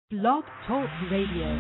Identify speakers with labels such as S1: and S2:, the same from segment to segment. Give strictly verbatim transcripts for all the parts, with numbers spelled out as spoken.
S1: Blog Talk Radio.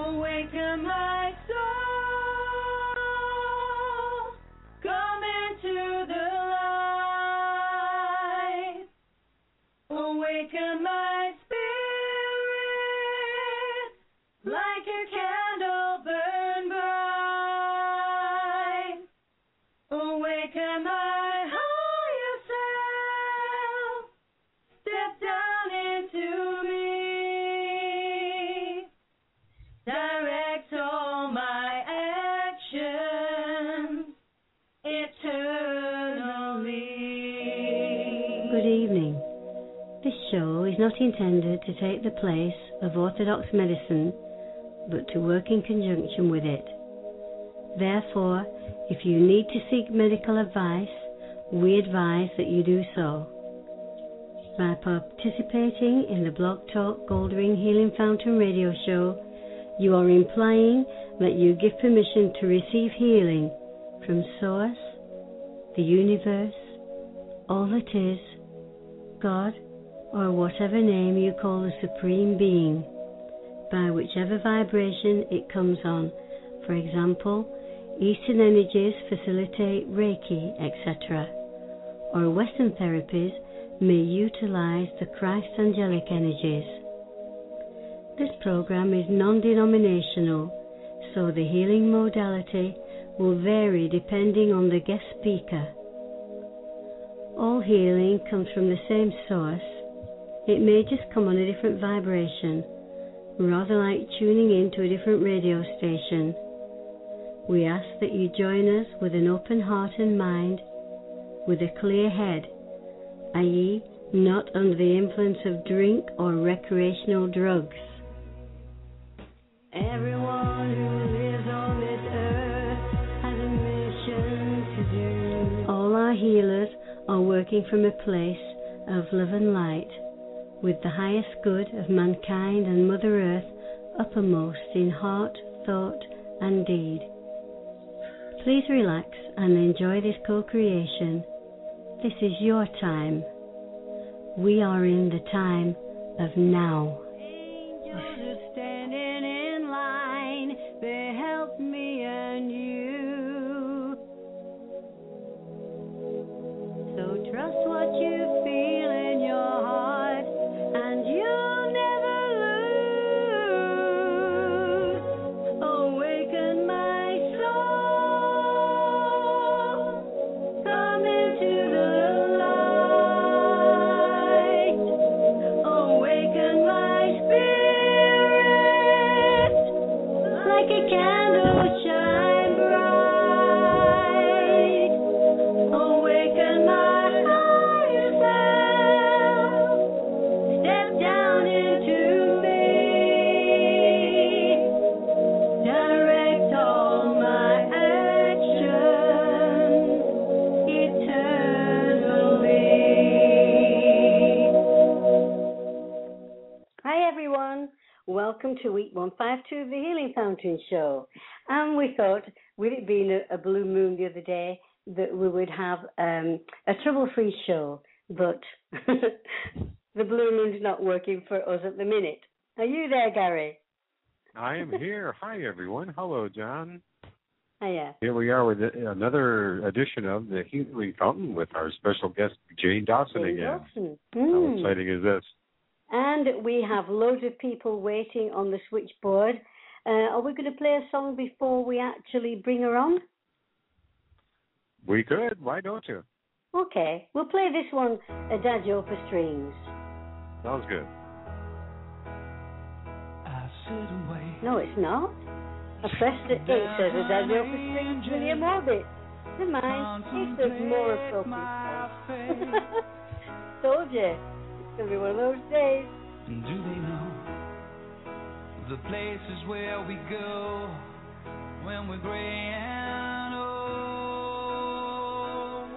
S2: Awaken my soul, come into the light. Awaken my spirit, like a candle burn bright. Awaken my higher self, step down into me. Direct all my actions eternally.
S3: Good evening. This show is not intended to take the place of orthodox medicine, but to work in conjunction with it. Therefore, if you need to seek medical advice, we advise that you do so. By participating in the Blog Talk Goldring Healing Fountain radio show, you are implying that you give permission to receive healing from Source, the universe, all that is, God, or whatever name you call the Supreme Being, by whichever vibration it comes on. For example, Eastern energies facilitate Reiki, et cetera, or Western therapies may utilize the Christ angelic energies. This program is non-denominational, so the healing modality will vary depending on the guest speaker. All healing comes from the same source. It may just come on a different vibration, rather like tuning into a different radio station. We ask that you join us with an open heart and mind, with a clear head, that is, not under the influence of drink or recreational drugs. Everyone who lives on this earth has a mission to do. All our healers are working from a place of love and light, with the highest good of mankind and Mother Earth uppermost in heart, thought, and deed. Please relax and enjoy this co-creation. This is your time. We are in the time of now. Angels are standing in line. They help me and you. So trust what you feel in your heart, and you'll never lose. Awaken my soul. Come into the light. Awaken my spirit, like a candle shine bright. Awaken my higher self, step down into me. Direct all my actions eternally. Hi everyone, welcome to week one fifty-two of the Healing Fountain Show. And we thought, with it being a, a blue moon the other day, that we would have um, a trouble-free show, but the blue moon's not working for us at the minute. Are you there, Gary?
S4: I am here. Hi, everyone. Hello, John.
S3: Hiya.
S4: Here we are with another edition of the Healing Fountain with our special guest, Jane Dawson
S3: Jane
S4: again.
S3: Dawson.
S4: How
S3: Mm.
S4: exciting is this?
S3: And we have loads of people waiting on the switchboard. Uh, are we going to play a song before we actually bring her on?
S4: We could. Why don't you?
S3: Okay, we'll play this one, Adagio for Strings.
S4: Sounds good.
S5: I sit and wait.
S3: No, it's not. I pressed it. It says Adagio for Strings, William Orbit. Never mind, it says more appropriate. Told you, it's going to be one of those days.
S5: And do they know the places where we go when we're gray and old?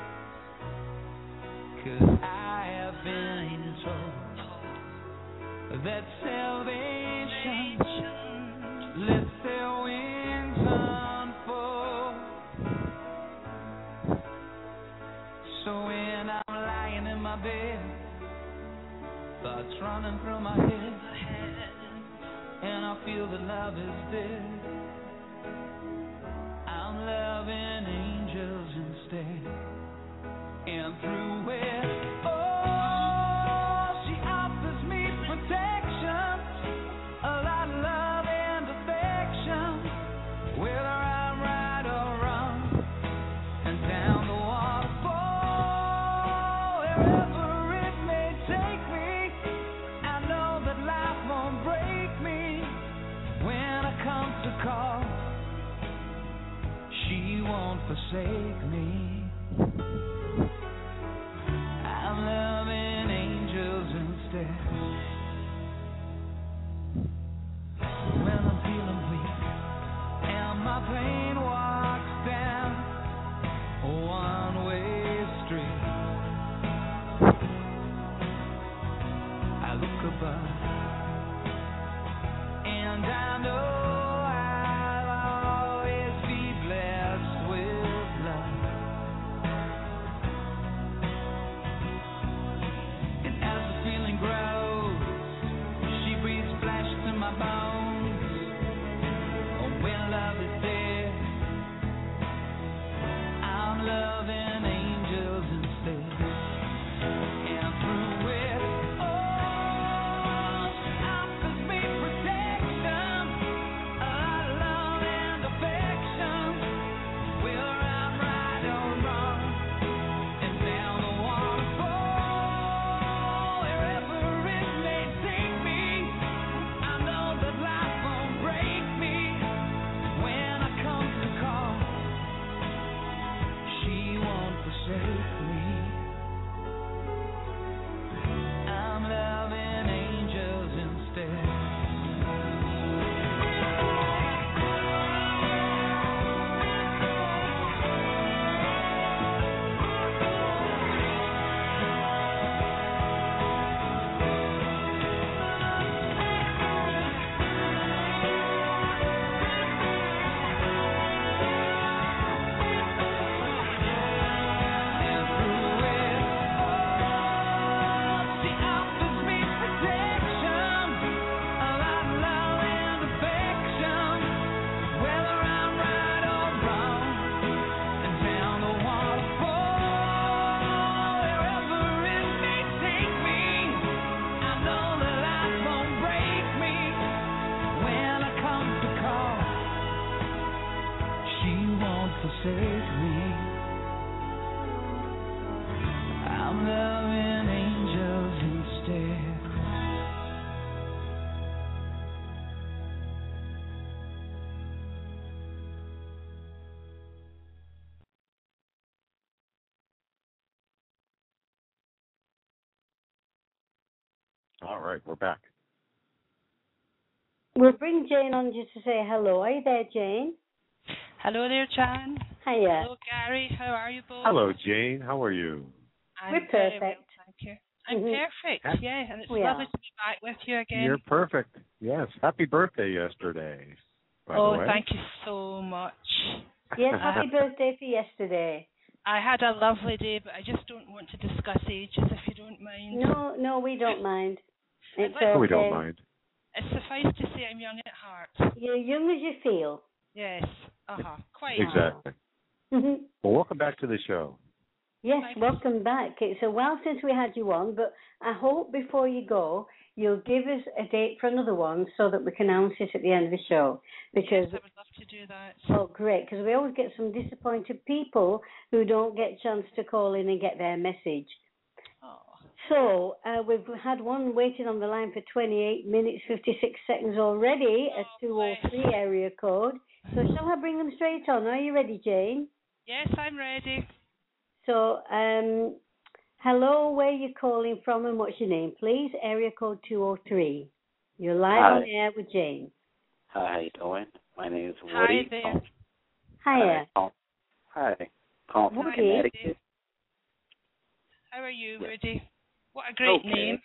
S5: 'Cause I have been told that salvation lifts their wings unfold. So when I'm lying in my bed, thoughts running through my head, and I feel that love is dead. I'm loving angels instead. And through it, oh, she offers me protection, a lot of love and affection, whether I'm right or wrong. And down the waterfall, wherever it may take me, I know that life won't break me when I come to call. She won't forsake me. I'm loving angels instead. When I'm feeling weak and my pain walks down a one-way street, I look above and I know
S4: All right, we're back.
S3: We'll bring Jane on just to say hello. Are you there, Jane?
S2: Hello there, Jan.
S3: Hiya.
S2: Hello, Gary. How are you both?
S4: Hello, Jane. How are you?
S2: I'm
S3: We're
S2: very
S3: perfect.
S2: well, thank you. I'm
S3: Mhm.
S2: perfect, yeah, and it's
S3: We
S2: lovely
S3: are.
S2: to be back with you again.
S4: You're perfect. Yes. Happy birthday yesterday, by
S2: oh,
S4: the way.
S2: thank you so much.
S3: Yes, happy birthday for yesterday.
S2: I had a lovely day, but I just don't want to discuss ages, if you don't mind.
S3: No, no, we don't mind. It's
S2: like-
S3: okay.
S4: We don't mind.
S2: It's suffice to say I'm young at heart.
S3: You're young as you feel.
S2: Yes, uh-huh, quite.
S4: Exactly.
S3: Mhm.
S4: Well, welcome back to the show.
S3: Yes,
S2: Thank you.
S3: welcome back. It's a while since we had you on, but I hope before you go, you'll give us a date for another one so that we can announce it at the end of the show. Because,
S2: Yes, I would love to do that.
S3: oh, great, because we always get some disappointed people who don't get a chance to call in and get their message.
S2: Oh.
S3: So uh, we've had one waiting on the line for twenty-eight minutes, fifty-six seconds already, a
S2: Oh,
S3: two oh three
S2: bless.
S3: area code. So shall I bring them straight on? Are you ready, Jane?
S2: Yes, I'm ready.
S3: So, um, hello, where are you calling from and what's your name, please? Area code two oh three. You're live
S6: Hi.
S3: on air with Jane.
S6: Hi, how you doing? My name is
S2: Hi
S6: Woody.
S2: there.
S6: Calling-
S3: Hiya.
S6: Hi. Hi. Calling from
S3: Woody.
S6: Connecticut.
S2: How are you,
S6: Yeah.
S2: Rudy? What a great
S6: Okay.
S2: name.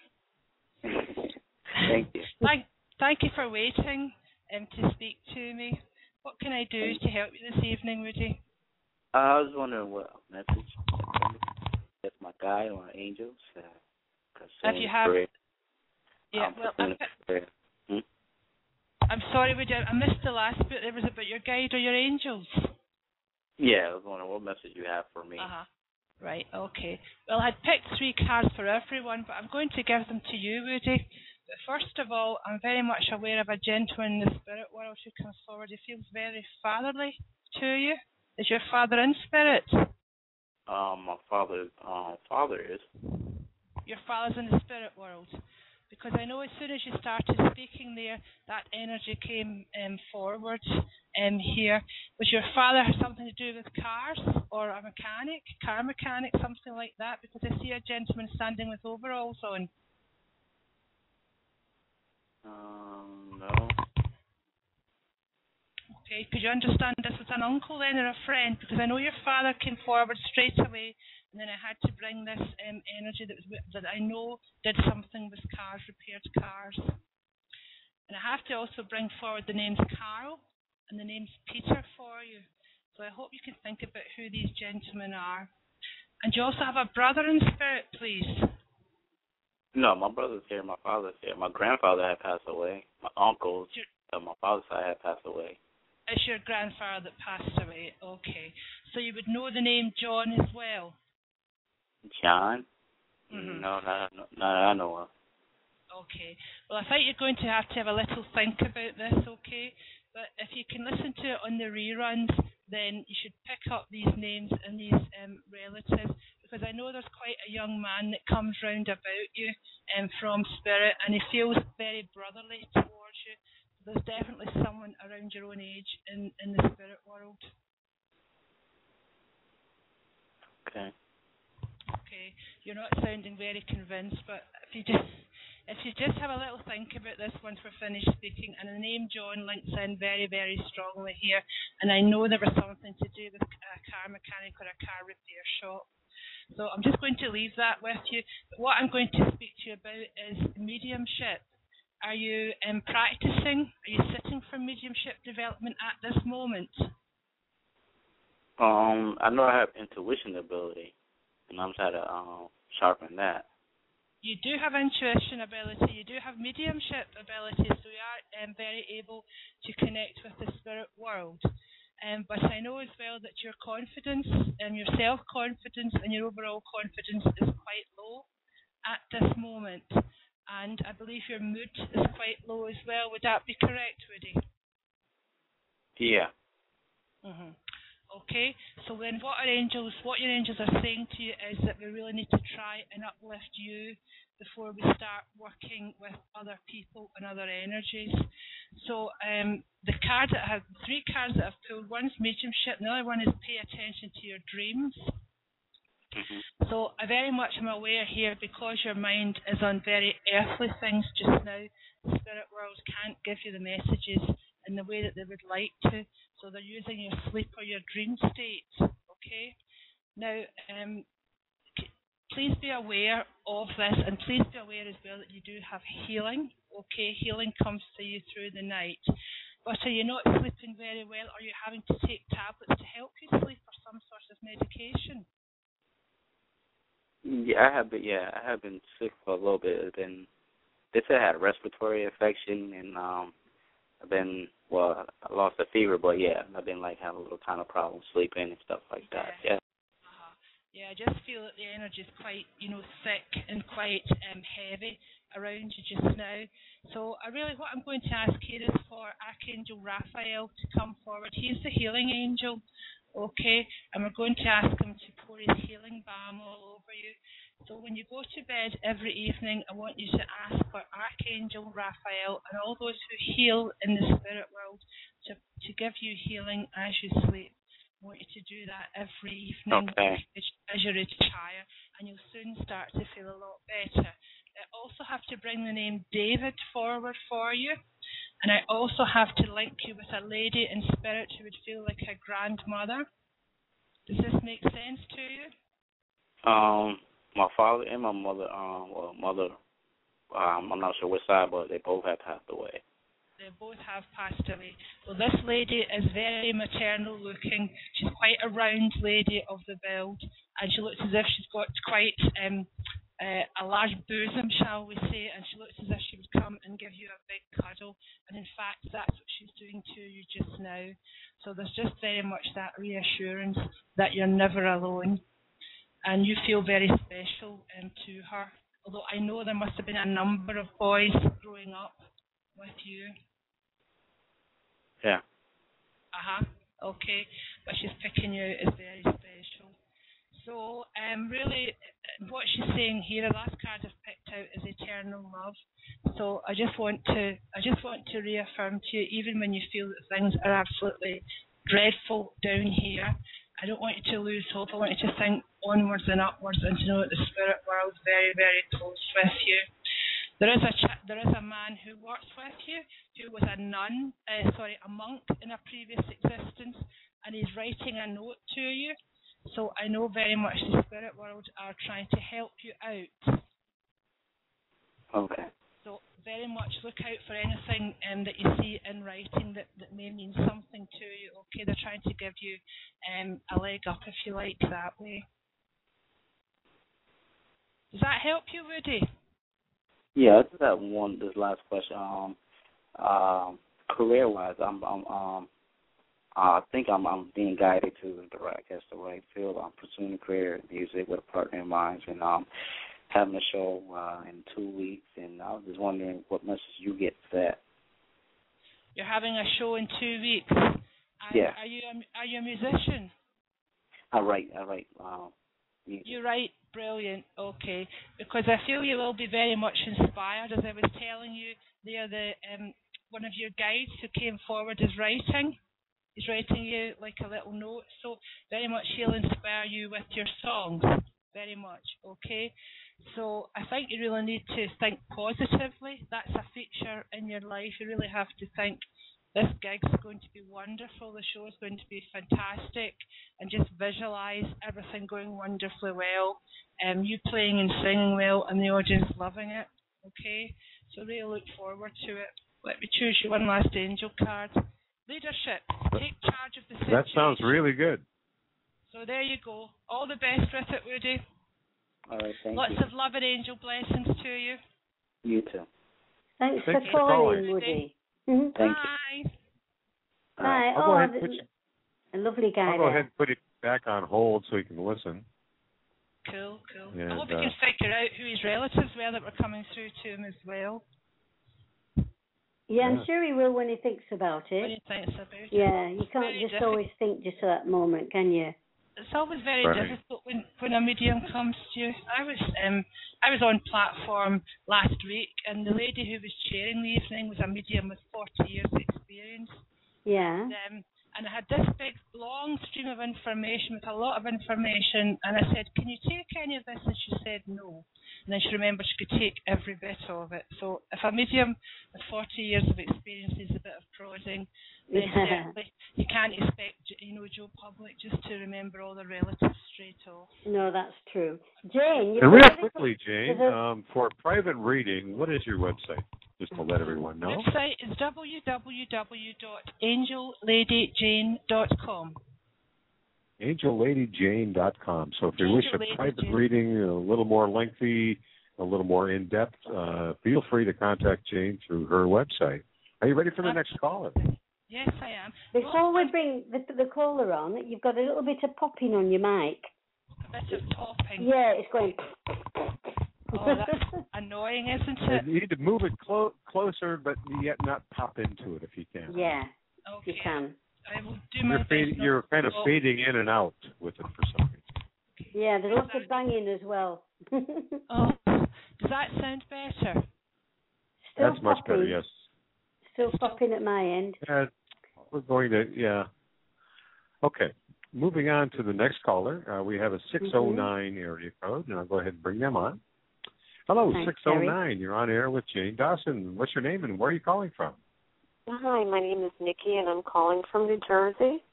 S6: Thank you.
S2: Thank, thank you for waiting um, to speak to me. What can I do to help you this evening, Rudy?
S6: Uh, I was wondering what message that's my guy on Angels. Uh,
S2: If you have,
S6: prayer.
S2: yeah,
S6: um,
S2: well,
S6: concerning
S2: I've got,
S6: prayer. Hmm?
S2: I'm sorry, Woody, I missed the last bit. It was about your guide or your angels.
S6: Yeah, I was wondering what message you have for me.
S2: Uh-huh. Right, okay. Well, I'd picked three cards for everyone, but I'm going to give them to you, Woody. But first of all, I'm very much aware of a gentleman in the spirit world who comes forward. He feels very fatherly to you. Is your father in spirit?
S6: Um, my father, um, father is.
S2: Your father's in the spirit world. Because I know as soon as you started speaking there, that energy came um, forward um, here. Was your father have something to do with cars or a mechanic, car mechanic, something like that? Because I see a gentleman standing with overalls on.
S6: Um, no.
S2: Okay, could you understand this as an uncle then or a friend? Because I know your father came forward straight away, and then I had to bring this um, energy that was that I know did something with cars, repaired cars. And I have to also bring forward the names Carl and the names Peter for you. So I hope you can think about who these gentlemen are. And you also have a brother in spirit, please.
S6: No, my brother's here. My father's here. My grandfather had passed away. My uncles
S2: Your,
S6: on my father's side had passed away.
S2: it's your grandfather that passed away. Okay. So you would know the name John as well.
S6: John?
S2: Mm-hmm.
S6: No, not, not that I know of.
S2: Okay. Well, I think you're going to have to have a little think about this, okay? But if you can listen to it on the reruns, then you should pick up these names and these um, relatives, because I know there's quite a young man that comes round about you um, from spirit, and he feels very brotherly towards you. There's definitely someone around your own age in, in the spirit world.
S6: Okay.
S2: Okay, you're not sounding very convinced, but if you just if you just have a little think about this once we're finished speaking, and the name John links in very, very strongly here, and I know there was something to do with a car mechanic or a car repair shop. So I'm just going to leave that with you. But what I'm going to speak to you about is mediumship. Are you um, practicing? Are you sitting for mediumship development at this moment?
S6: Um, I know I have intuition ability, and I'm trying to um, sharpen that.
S2: You do have intuition ability, you do have mediumship ability, so you are um, very able to connect with the spirit world. Um, but I know as well that your confidence and your self-confidence and your overall confidence is quite low at this moment. And I believe your mood is quite low as well. Would that be correct, Woody?
S6: Yeah.
S2: Mm-hmm. Okay, so then what our angels, what your angels are saying to you is that we really need to try and uplift you before we start working with other people and other energies. So um, the cards that I have, three cards that I've pulled, one's mediumship, the other one is pay attention to your dreams.
S6: Mm-hmm.
S2: So I very much am aware here, because your mind is on very earthly things just now, the spirit world can't give you the messages in the way that they would like to. So they're using your sleep or your dream state, okay? Now, um, please be aware of this, and please be aware as well that you do have healing, okay? Healing comes to you through the night. But are you not sleeping very well? Are you having to take tablets to help you sleep or some sort of medication?
S6: Yeah, I have been. Yeah, I have been sick for a little bit. I've been. They said I had a respiratory infection, and um, I've been. Well, I lost a fever, but yeah, I've been like having a little kind of problem sleeping and stuff like that. Yeah.
S2: Uh-huh. Yeah, I just feel that the energy is quite, you know, thick and quite um, heavy around you just now. So I really, what I'm going to ask here is for Archangel Raphael to come forward. He's the healing angel, okay? And we're going to ask him to pour his healing balm all over you. So when you go to bed every evening, I want you to ask for Archangel Raphael and all those who heal in the spirit world to, to give you healing as you sleep. I want you to do that every evening
S6: Okay.
S2: as, as you retire, and you'll soon start to feel a lot better. I also have to bring the name David forward for you, and I also have to link you with a lady in spirit who would feel like a grandmother. Does this make sense to you?
S6: Um, my father and my mother. Um, well, mother. Um, I'm not sure which side, but they both have passed away.
S2: They both have passed away. Well, this lady is very maternal looking. She's quite a round lady of the build, and she looks as if she's got quite um, uh, a large bosom, shall we say, and she looks as if she would come and give you a big cuddle. And in fact, that's what she's doing to you just now. So there's just very much that reassurance that you're never alone, and you feel very special um, to her. Although I know there must have been a number of boys growing up with you.
S6: Yeah.
S2: Uh-huh. Okay. But she's picking you out as very special. So, um, really, what she's saying here, the last card I've picked out is eternal love. So I just want to, I just want to reaffirm to you, even when you feel that things are absolutely dreadful down here, I don't want you to lose hope. I want you to think onwards and upwards, and to know that the spirit world is very, very close with you. There is a ch- there is a man who works with you, who was a nun, uh, sorry, a monk in a previous existence, and he's writing a note to you. So I know very much the spirit world are trying to help you out.
S6: Okay.
S2: So very much look out for anything um, that you see in writing that, that may mean something to you. Okay, they're trying to give you um, a leg up, if you like, that way. Does that help you, Woody?
S6: Yeah, I just have one. This last question. Um, um, career-wise, I'm, I'm, um, I think I'm, I'm being guided to the right, I guess, the right field. I'm pursuing a career in music with a partner in mind, and um, having a show uh, in two weeks. And I was just wondering what message you get for that.
S2: You're having a show in two weeks. And
S6: yeah.
S2: Are you a, are you a musician?
S6: I write. I write. Um, music.
S2: You write. Brilliant. Okay. Because I feel you will be very much inspired. As I was telling you, there the um, one of your guides who came forward is writing. He's writing you like a little note. So very much he'll inspire you with your songs. Very much. Okay. So I think you really need to think positively. That's a feature in your life. You really have to think, this gig's going to be wonderful, the show is going to be fantastic, and just visualise everything going wonderfully well, um, you playing and singing well, and the audience loving it, okay? So really look forward to it. Let me choose you one last angel card. Leadership. Take charge of the situation.
S4: That sounds really good.
S2: So there you go. All the best with it, Woody.
S6: All right, thank
S2: Lots
S6: you.
S2: Lots of love and angel blessings to you.
S6: You too.
S3: Thanks,
S4: Thanks
S3: for
S4: for
S3: calling,
S4: calling.
S3: Woody. Mm-hmm.
S6: Thank
S2: Bye.
S6: you.
S3: Bye.
S4: I'll go
S3: Oh,
S4: ahead and put
S3: the-
S4: you,
S3: a lovely guy
S4: I'll go
S3: there.
S4: ahead and put it back on hold so you can listen.
S2: Cool, cool.
S4: And,
S2: I hope you
S4: uh,
S2: can figure out who his relatives were that were coming through to him as well.
S3: Yeah, I'm
S4: Yeah.
S3: sure he will when he thinks about
S2: What do
S3: it.
S2: you think about it?
S3: Yeah, you can't
S2: Very
S3: just
S2: difficult.
S3: always think just at that moment, can you?
S2: It's always very
S4: Right.
S2: difficult when, when a medium comes to you. I was um I was on platform last week, and the lady who was chairing the evening was a medium with forty years experience.
S3: Yeah.
S2: And, um, and I had this big long stream of information with a lot of information, and I said, can you take any of this? And she said no. And then she remembered she could take every bit of it. So if a medium with forty years of experience is a bit of prodding, then
S3: Yeah.
S2: certainly you can't expect, you know, Joe Public just to remember all the relatives straight off.
S3: No, that's true. Jane, you've
S4: And real
S3: got a-
S4: quickly, Jane,
S3: there's a-
S4: um, for a private reading, what is your website? Just to let everyone know.
S2: Website is w w w dot angel lady jane dot com.
S4: angel lady jane dot com. So if you wish
S2: Angel
S4: a
S2: Lady
S4: private
S2: Jane.
S4: reading, a little more lengthy, a little more in-depth, uh, feel free to contact Jane through her website. Are you ready for the next caller?
S2: Yes, I am.
S3: Before we bring the, the caller on, you've got a little bit of popping on your mic.
S2: A bit of popping.
S3: Yeah, it's going.
S2: Oh, that's annoying, isn't
S4: And
S2: it?
S4: you need to move it clo- closer, but yet not pop into it if you can.
S3: Yeah,
S2: Okay.
S3: you can.
S2: I will do my
S4: You're, fade-
S2: best.
S4: you're kind of
S2: Oh,
S4: fading in and out with it for some reason.
S3: Yeah, there's lots of banging as well.
S2: Oh, does that sound better?
S3: Still
S4: That's much better,
S3: popping.
S4: yes.
S3: Still popping at my end.
S4: Uh, we're going to, yeah. Okay. Moving on to the next caller. Uh, we have a six oh nine area code, and I'll go ahead and bring them on. Hello,
S3: Thanks,
S4: six oh nine. You're on air with Jane Dawson. What's your name and where are you calling from?
S7: Hi, my name is Nikki, and I'm calling from New Jersey.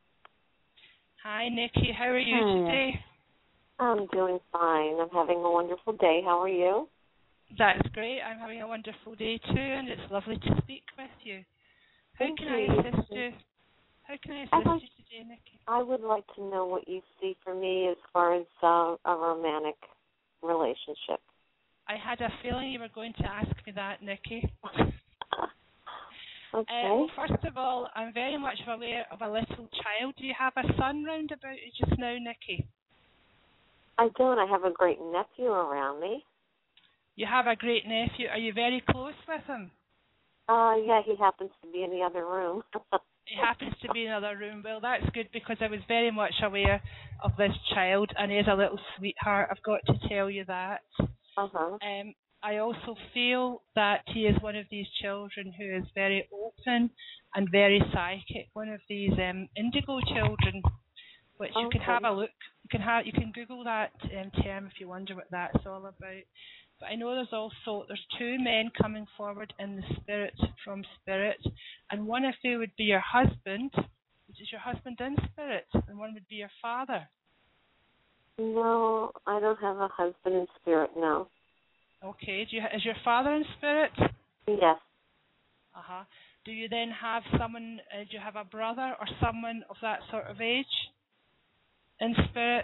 S2: Hi, Nikki. How are you
S3: Hi.
S2: today?
S7: I'm doing fine. I'm having a wonderful day. How are you?
S2: That's great. I'm having a wonderful day too, and it's lovely to speak with you. How
S7: Thank
S2: can
S7: you.
S2: I assist you? How can I assist
S7: I'd like-
S2: you today, Nikki?
S7: I would like to know what you see for me as far as uh, a romantic relationship.
S2: I had a feeling you were going to ask me that, Nikki.
S7: Okay.
S2: Uh, well, first of all, I'm very much aware of a little child. Do you have a son round about you just now, Nikki?
S7: I don't. I have a great nephew around me.
S2: You have a great nephew. Are you very close with him?
S7: Uh, yeah, he happens to be in the other room.
S2: He happens to be in another room. Well, that's good because I was very much aware of this child, and he is a little sweetheart. I've got to tell you that.
S7: Uh-huh.
S2: Um, I also feel that he is one of these children who is very open and very psychic. One of these um, indigo children, which
S7: Okay.
S2: you can have a look. You can have you can Google that um, term if you wonder what that's all about. But I know there's also there's two men coming forward in the spirit from spirit, and one of you would be your husband, which is your husband in spirit, and one would be your father.
S7: No, I don't have a husband in spirit, no.
S2: Okay. Do you is your father in spirit?
S7: Yes.
S2: Uh huh. Do you then have someone? Uh, do you have a brother or someone of that sort of age in spirit?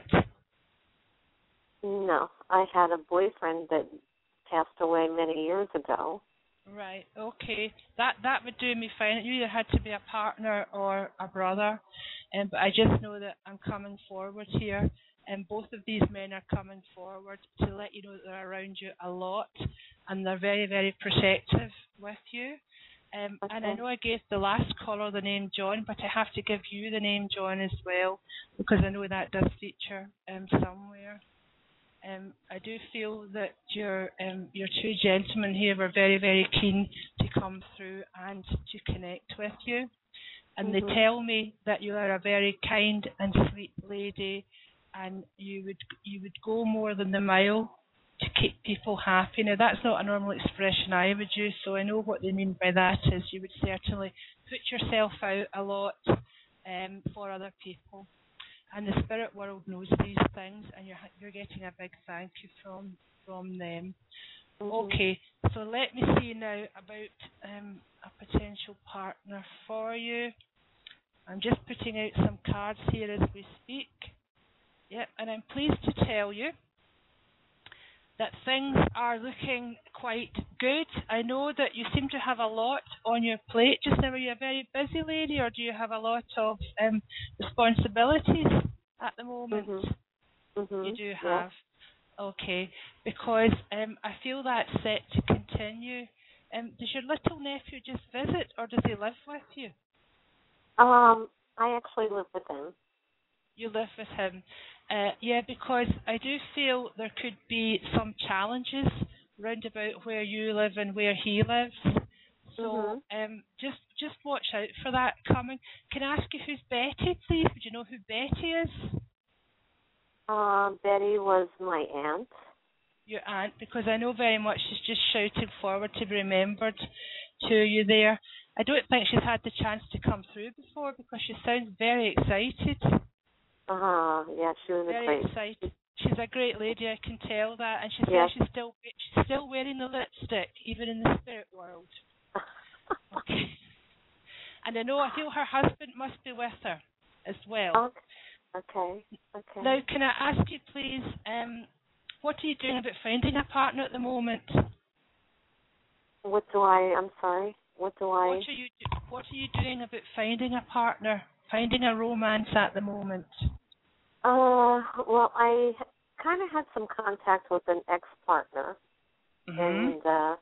S7: No. I had a boyfriend that passed away many years ago.
S2: Right. Okay. That that would do me fine. It either had to be a partner or a brother, um, but I just know that I'm coming forward here, and both of these men are coming forward to let you know that they're around you a lot, and they're very, very protective with you. Um,
S7: Okay.
S2: And I know I gave the last caller the name John, but I have to give you the name John as well, because I know that does feature um, somewhere. Um, I do feel that your um, your two gentlemen here were very, very keen to come through and to connect with you. And
S7: Mm-hmm.
S2: they tell me that you are a very kind and sweet lady, and you would you would go more than the mile to keep people happy. Now, that's not a normal expression I would use, so I know what they mean by that is you would certainly put yourself out a lot um, for other people. And the spirit world knows these things, and you're you're getting a big thank you from from them.
S7: Mm-hmm.
S2: Okay, so let me see now about um, a potential partner for you. I'm just putting out some cards here as we speak. Yep, and I'm pleased to tell you that things are looking quite good. I know that you seem to have a lot on your plate just now. Are you a very busy lady, or do you have a lot of um, responsibilities at the moment?
S7: Mm-hmm. Mm-hmm.
S2: You do
S7: Yeah.
S2: have. Okay, because um, I feel that's set to continue. Um, does your little nephew just visit, or does he live with you?
S7: Um, I actually live with him.
S2: You live with him. Uh, yeah, because I do feel there could be some challenges round about where you live and where he lives. So
S7: Mm-hmm.
S2: um, just just watch out for that coming. Can I ask you who's Betty, please? Would you know who Betty is?
S7: Uh, Betty was my aunt.
S2: Your aunt, because I know very much she's just shouting forward to be remembered to you there. I don't think she's had the chance to come through before because she sounds very excited.
S7: Uh-huh. Yeah, she was
S2: Very
S7: a great.
S2: excited. She's a great lady, I can tell that, and she says
S7: Yes.
S2: she's still she's still wearing the lipstick, even in the spirit world. Okay. And I know I feel her husband must be with her as well.
S7: Okay. Okay.
S2: Now, can I ask you, please, um, what are you doing about finding a partner at the moment?
S7: What do I? I'm sorry. What do I?
S2: What are you do, What are you doing about finding a partner, finding a romance at the moment?
S7: Uh, well, I kind of had some contact with an ex-partner,
S2: Mm-hmm.
S7: and uh,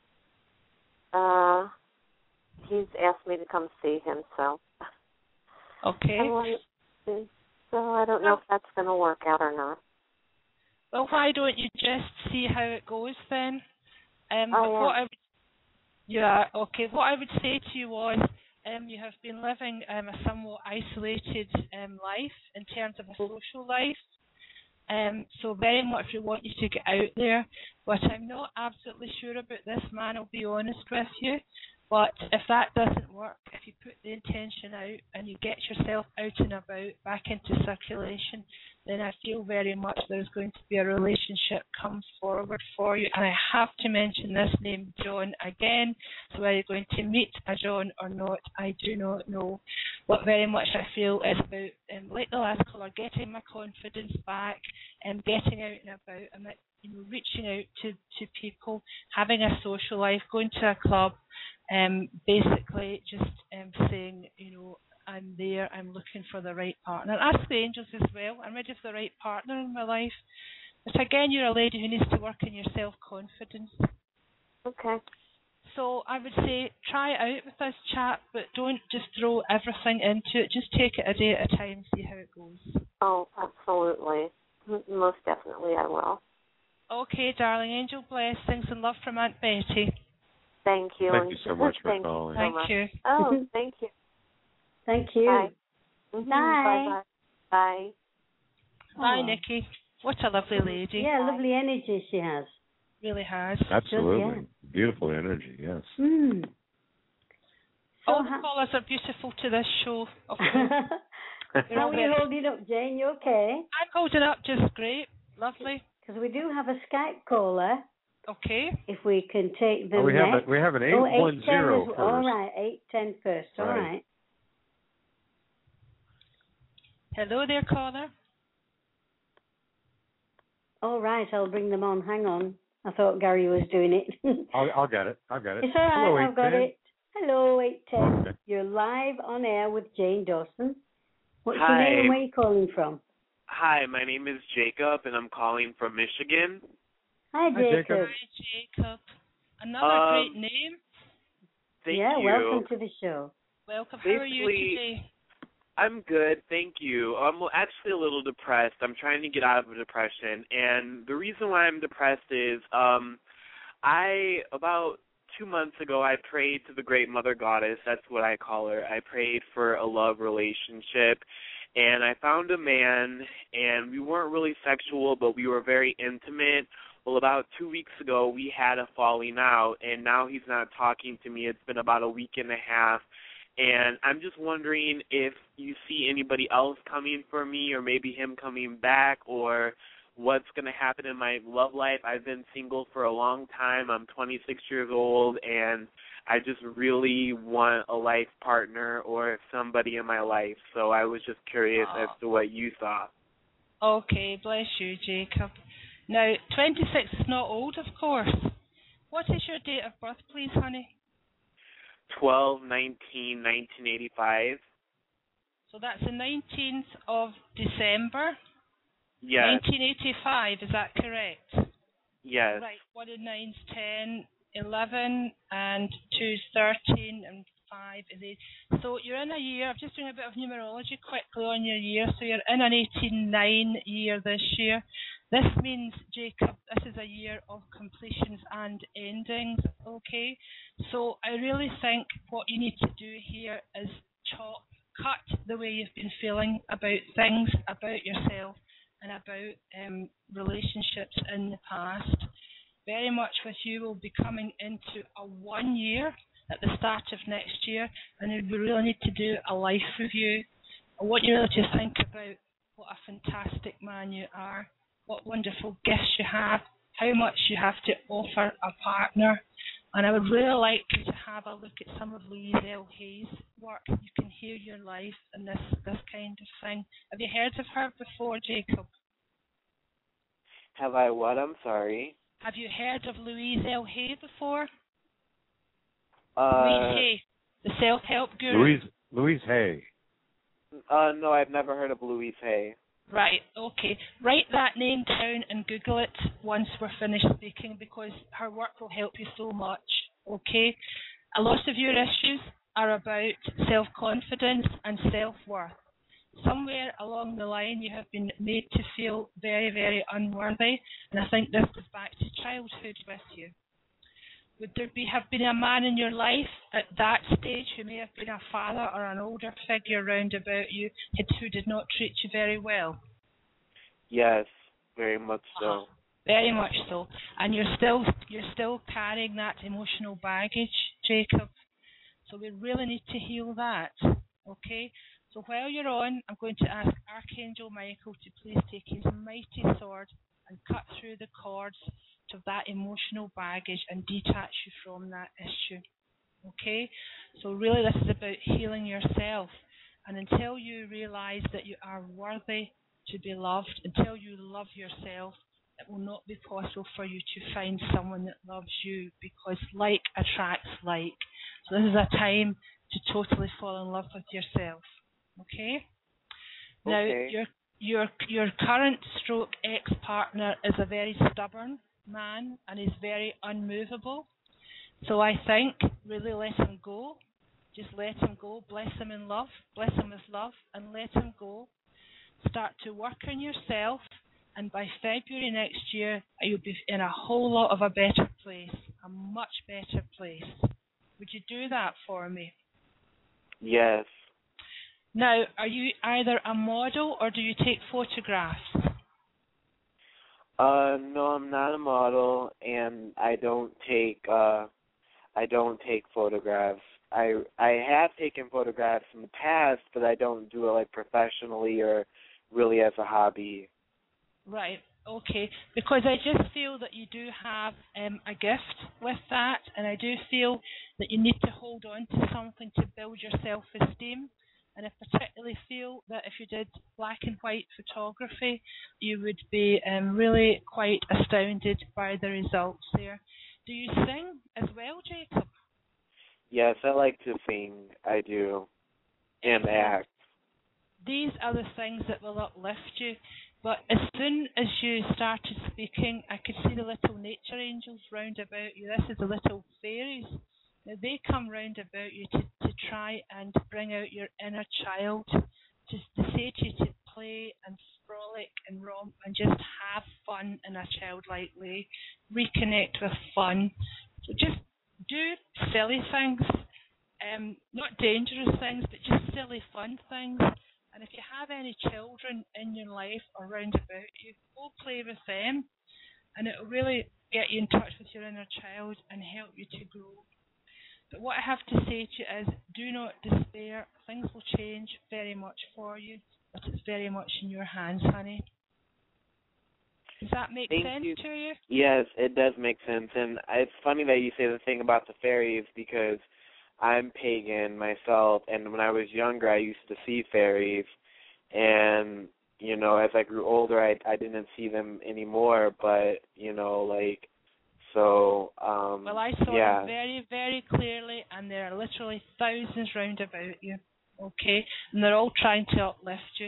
S7: uh, he's asked me to come see him. So,
S2: Okay.
S7: I want to, so I don't know if that's going to work out or not.
S2: Well, why don't you just see how it goes then? Um,
S7: Oh, yeah.
S2: what I would, yeah, okay. What I would say to you was, um, you have been living um, a somewhat isolated um, life in terms of a social life. Um, so very much we want you to get out there. But I'm not absolutely sure about this man, I'll be honest with you. But if that doesn't work, if you put the intention out and you get yourself out and about, back into circulation, then I feel very much there's going to be a relationship come forward for you. And I have to mention this name, John, again. So are you going to meet a John or not? I do not know. What very much I feel is about, um, like the last caller, getting my confidence back and getting out and about. And you know, reaching out to, to people, having a social life, going to a club, um, basically just um, saying, you know, I'm there, I'm looking for the right partner. Ask the angels as well, I'm ready for the right partner in my life. But again, you're a lady who needs to work on your self-confidence.
S7: Okay.
S2: So I would say try it out with this chat, but don't just throw everything into it. Just take it a day at a time, see how it goes.
S7: Oh, absolutely. M- Most definitely I will.
S2: Okay, darling. Angel blessings and love from Aunt Betty.
S7: Thank you.
S4: Thank you so much for
S7: Thank
S4: calling.
S7: You so
S2: Thank
S7: much.
S2: you.
S7: Oh, thank you.
S3: Thank you.
S7: Bye. Mhm.
S3: Bye.
S7: Bye-bye. Bye.
S2: Bye,
S3: Oh.
S2: Nikki. What a lovely lady.
S3: Yeah, lovely energy she has.
S2: Really has.
S4: Absolutely.
S3: Good,
S4: Beautiful energy, yes.
S3: Mm. So
S2: All the
S3: ha-
S2: callers are beautiful to this show. Of course. You're
S3: How
S2: all
S3: are you
S2: very-
S3: holding up, Jane? You okay?
S2: I'm holding up just great. Lovely.
S3: Because we do have a Skype caller.
S2: Okay.
S3: If we can take them
S4: Oh, we have
S3: next.
S4: a, we have an
S3: Oh,
S4: eight one zero
S3: as well.
S4: first.
S3: All right, eight ten first. All
S4: Right.
S3: right.
S2: Hello there, caller.
S3: All right, I'll bring them on. Hang on. I thought Gary was doing it.
S4: I'll, I'll get it. I'll get it.
S3: It's all right.
S4: Hello,
S3: I've got
S4: eight ten.
S3: it. Hello, eight ten.
S4: Okay.
S3: You're live on air with Jane Dawson. What's
S8: Hi.
S3: your name and where are you calling from?
S8: Hi, my name is Jacob, and I'm calling from Michigan.
S3: Hi,
S4: Hi,
S3: Jacob.
S4: Jacob.
S2: Hi, Jacob. Another
S8: Um,
S2: great name.
S8: Thank
S3: yeah,
S8: you.
S3: welcome to the show.
S2: Welcome. How are you
S8: Basically-
S2: today?
S8: I'm good, thank you. I'm actually a little depressed. I'm trying to get out of a depression, and the reason why I'm depressed is um, I about two months ago I prayed to the Great Mother Goddess. That's what I call her. I prayed for a love relationship, and I found a man, and we weren't really sexual, but we were very intimate. Well, about two weeks ago, we had a falling out, and now he's not talking to me. It's been about a week and a half. And I'm just wondering if you see anybody else coming for me, or maybe him coming back, or what's going to happen in my love life. I've been single for a long time. I'm twenty-six years old, and I just really want a life partner or somebody in my life. So I was just curious
S2: Aww.
S8: as to what you thought.
S2: Okay, bless you, Jacob. Now, twenty-six is not old, of course. What is your date of birth, please, honey?
S8: twelve nineteen nineteen eighty-five.
S2: So that's the nineteenth of December,
S8: Yes.
S2: nineteen eighty-five, is that correct?
S8: Yes.
S2: Right, one and nine's ten, eleven, and two's thirteen, and five is eight. So you're in a year, I'm just doing a bit of numerology quickly on your year, so you're in an eighty-nine year this year. This means, Jacob, this is a year of completions and endings, okay? So I really think what you need to do here is chop, cut the way you've been feeling about things, about yourself, and about um, relationships in the past. Very much with you will be coming into a one year at the start of next year, and we really need to do a life review. I want you really to think about what a fantastic man you are, what wonderful gifts you have, how much you have to offer a partner. And I would really like you to have a look at some of Louise L. Hay's work. You can heal your life and this, this kind of thing. Have you heard of her before, Jacob?
S8: Have I what? I'm sorry.
S2: Have you heard of Louise L. Hay before?
S8: Uh,
S2: Louise Hay, the self-help guru.
S4: Louise Louise Hay.
S8: uh, no, I've never heard of Louise Hay.
S2: Right, okay. Write that name down and Google it once we're finished speaking, because her work will help you so much, okay? A lot of your issues are about self-confidence and self-worth. Somewhere along the line you have been made to feel very, very unworthy, and I think this goes back to childhood with you. Would there be have been a man in your life at that stage who may have been a father or an older figure round about you who did not treat you very well?
S8: Yes, very much so.
S2: Uh-huh. Very much so. And you're still you're still carrying that emotional baggage, Jacob. So we really need to heal that. Okay? So while you're on, I'm going to ask Archangel Michael to please take his mighty sword and cut through the cords of that emotional baggage and detach you from that issue. Okay? So really this is about healing yourself. And until you realize that you are worthy to be loved, until you love yourself, it will not be possible for you to find someone that loves you, because like attracts like. So this is a time to totally fall in love with yourself. Okay? Now,
S8: Okay.
S2: your your your current stroke ex-partner is a very stubborn man and is very unmovable. So I think really let him go. Just let him go. Bless him in love. Bless him with love and let him go. Start to work on yourself, and by February next year, you'll be in a whole lot of a better place, a much better place. Would you do that for me?
S8: Yes.
S2: Now, are you either a model or do you take photographs?
S8: Uh, no, I'm not a model, and I don't take uh, I don't take photographs. I I have taken photographs in the past, but I don't do it like professionally or really as a hobby.
S2: Right. Okay. Because I just feel that you do have um, a gift with that, and I do feel that you need to hold on to something to build your self-esteem. And I particularly feel that if you did black and white photography, you would be um, really quite astounded by the results there. Do you sing as well, Jacob?
S8: Yes, I like to sing. I do. And act.
S2: These are the things that will uplift you. But as soon as you started speaking, I could see the little nature angels round about you. This is the little fairies. Now they come round about you to, to try and bring out your inner child, just to say to you to play and frolic and romp and just have fun in a childlike way. Reconnect with fun. So just do silly things, um, not dangerous things, but just silly fun things. And if you have any children in your life or round about you, go play with them, and it will really get you in touch with your inner child and help you to grow. But what I have to say to you is, do not despair. Things will change very much for you, but it's very much in your hands, honey. Does that make
S8: Thank
S2: sense
S8: you.
S2: to you?
S8: Yes, it does make sense. And it's funny that you say the thing about the fairies, because I'm pagan myself, and when I was younger, I used to see fairies. And, you know, as I grew older, I, I didn't see them anymore, but, you know, like, so, um,
S2: Well, I saw
S8: yeah.
S2: them very, very clearly, and there are literally thousands round about you, okay? And they're all trying to uplift you.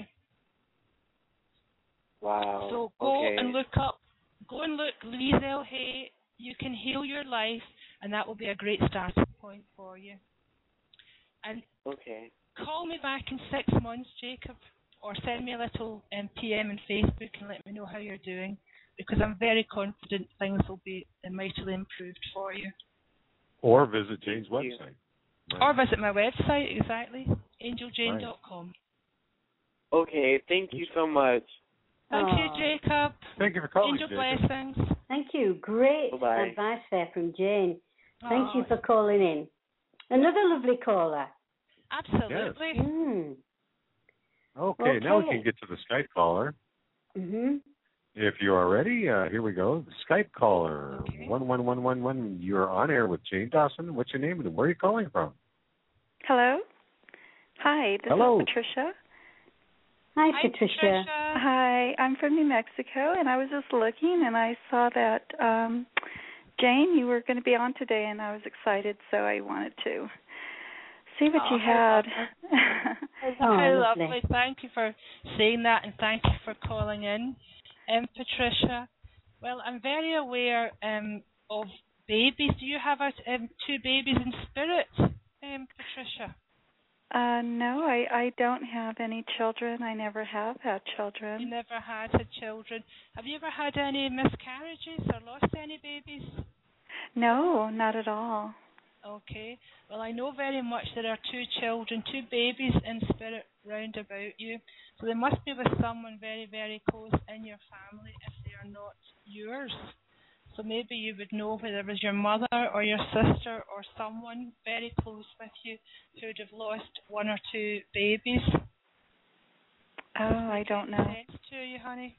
S8: Wow.
S2: So go
S8: okay.
S2: and look up, go and look Lee Hay. You can heal your life, and that will be a great starting point for you. And
S8: Okay.
S2: call me back in six months, Jacob, or send me a little um, P M on Facebook and let me know how you're doing, because I'm very confident things will be mightily improved for you.
S4: Or visit Jane's
S8: Thank you.
S4: website.
S2: Or visit my website, exactly, angel jane dot com.
S8: Right. Okay, thank you so much.
S2: Thank
S3: Aww.
S2: you, Jacob.
S4: Thank you for calling,
S2: Angel
S4: Jacob.
S2: blessings.
S3: Thank you. Great
S8: Bye-bye.
S3: advice there from Jane. Thank
S2: Aww.
S3: you for calling in. Another lovely caller.
S2: Absolutely.
S4: Yes.
S3: Mm.
S4: Okay,
S3: Okay.
S4: now we can get to the Skype caller.
S3: Mhm.
S4: If you are ready, uh, here we go. The Skype caller,
S2: Okay.
S4: one one one one one. You're on air with Jane Dawson. What's your name and where are you calling from?
S9: Hello. Hi, this
S4: Hello.
S9: is Patricia.
S3: Hi,
S2: Hi,
S3: Patricia.
S2: Patricia.
S9: Hi, I'm from New Mexico, and I was just looking, and I saw that, um, Jane, you were going to be on today, and I was excited, so I wanted to see what
S2: Oh,
S9: you
S2: how
S9: had.
S3: Oh,
S2: How
S3: lovely.
S2: lovely. Thank you for saying that, and thank you for calling in, um, Patricia. Well, I'm very aware um, of babies. Do you have a, um, two babies in spirit, um, Patricia?
S9: Uh, no, I, I don't have any children. I never have had children.
S2: You never had had children. Have you ever had any miscarriages or lost any babies?
S9: No, not at all.
S2: Okay. Well, I know very much there are two children, two babies in spirit round about you. So they must be with someone very, very close in your family if they are not yours. So maybe you would know whether it was your mother or your sister or someone very close with you who would have lost one or two babies.
S9: Oh, I don't know.
S2: Sense to you, honey?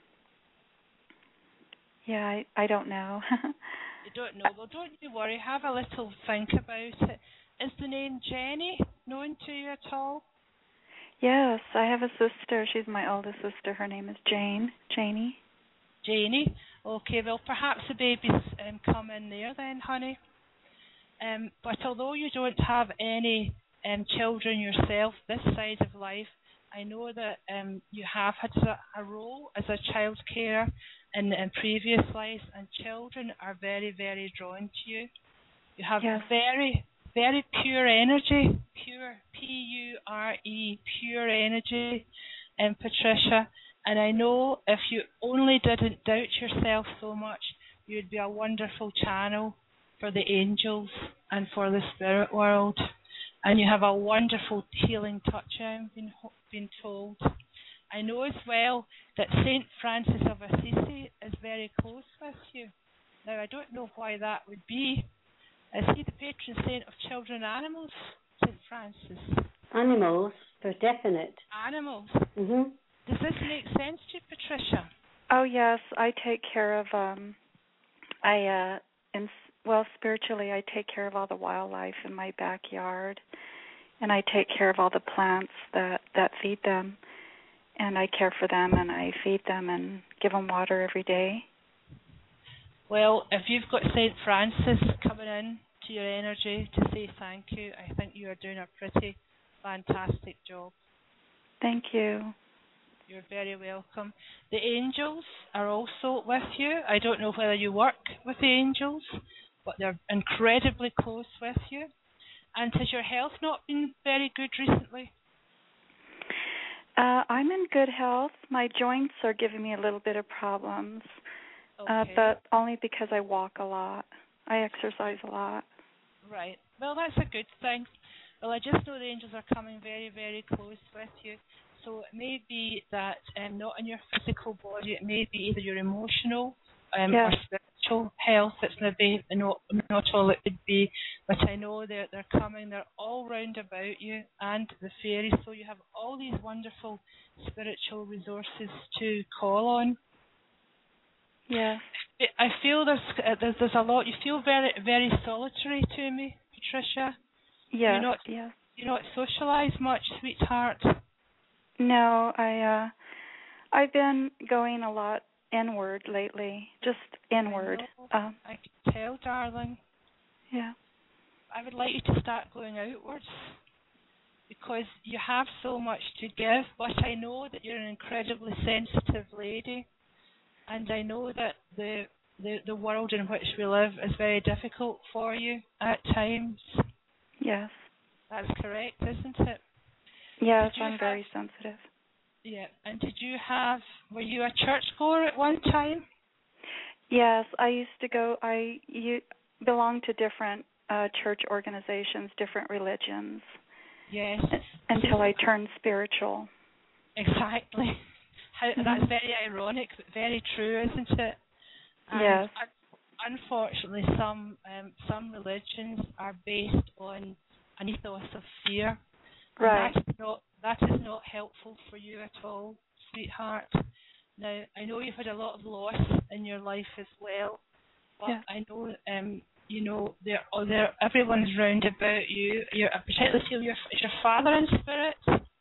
S9: Yeah, I, I don't know.
S2: You don't know. Well, don't you worry. Have a little think about it. Is the name Jenny known to you at all?
S9: Yes, I have a sister. She's my oldest sister. Her name is Jane, Janie.
S2: Janie. Okay, well, perhaps the babies um, come in there then, honey. Um, but although you don't have any um, children yourself this side of life, I know that um, you have had a, a role as a child carer in, in previous lives, and children are very, very drawn to you. You have
S9: Yes.
S2: very, very pure energy, pure, P U R E, pure energy, um, Patricia. And I know if you only didn't doubt yourself so much, you'd be a wonderful channel for the angels and for the spirit world. And you have a wonderful healing touch, I've been, been told. I know as well that Saint Francis of Assisi is very close with you. Now, I don't know why that would be. Is he the patron saint of children and animals, Saint Francis?
S3: Animals, for definite.
S2: Animals?
S3: Mm-hmm.
S2: Does this make sense to you, Patricia?
S9: Oh yes, I take care of um I uh in well spiritually I take care of all the wildlife in my backyard, and I take care of all the plants that that feed them, and I care for them and I feed them and give them water every day.
S2: Well, if you've got Saint Francis coming in to your energy to say thank you, I think you are doing a pretty fantastic job.
S9: Thank you.
S2: You're very welcome. The angels are also with you. I don't know whether you work with the angels, but they're incredibly close with you. And has your health not been very good recently?
S9: Uh, I'm in good health. My joints are giving me a little bit of problems,
S2: Okay.
S9: uh, but only because I walk a lot. I exercise a lot.
S2: Right. Well, that's a good thing. Well, I just know the angels are coming very, very close with you. So it may be that um, not in your physical body, it may be either your emotional um,
S9: Yeah.
S2: or spiritual health that's maybe not, not all it would be, but I know they're, they're coming, they're all round about you and the fairies, so you have all these wonderful spiritual resources to call on.
S9: Yeah.
S2: I feel there's, uh, there's there's a lot, you feel very, very solitary to me, Patricia.
S9: Yeah.
S2: You're not,
S9: Yeah.
S2: you're not socialise much, sweetheart.
S9: No, I uh I've been going a lot inward lately, just inward.
S2: I,
S9: Um
S2: I can tell, darling.
S9: yeah.
S2: I would like you to start going outwards because you have so much to give, but I know that you're an incredibly sensitive lady, and I know that the the, the world in which we live is very difficult for you at times.
S9: Yes.
S2: That's correct, isn't it?
S9: Yes,
S2: Did you
S9: I'm
S2: have-
S9: very sensitive.
S2: Yeah, and did you have, were you a churchgoer at one time?
S9: Yes, I used to go I you belong to different uh church organizations, different religions.
S2: Yes.
S9: Until I turned spiritual.
S2: Exactly. How,
S9: Mm-hmm.
S2: That's very ironic, but very true, isn't it? And
S9: Yes.
S2: un- unfortunately, some um, some religions are based on an ethos of fear. And
S9: Right.
S2: That is not that is not helpful for you at all, sweetheart. Now, I know you've had a lot of loss in your life as well, but
S9: Yeah.
S2: I know um you know there oh, there everyone's round about you. You're, I particularly feel your is your father in spirit.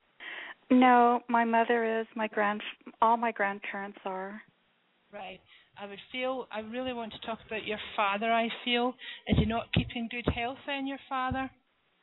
S9: No, my mother is, my grand all my grandparents are.
S2: Right. I would feel, I really want to talk about your father, I feel. Is he not keeping good health then, your father?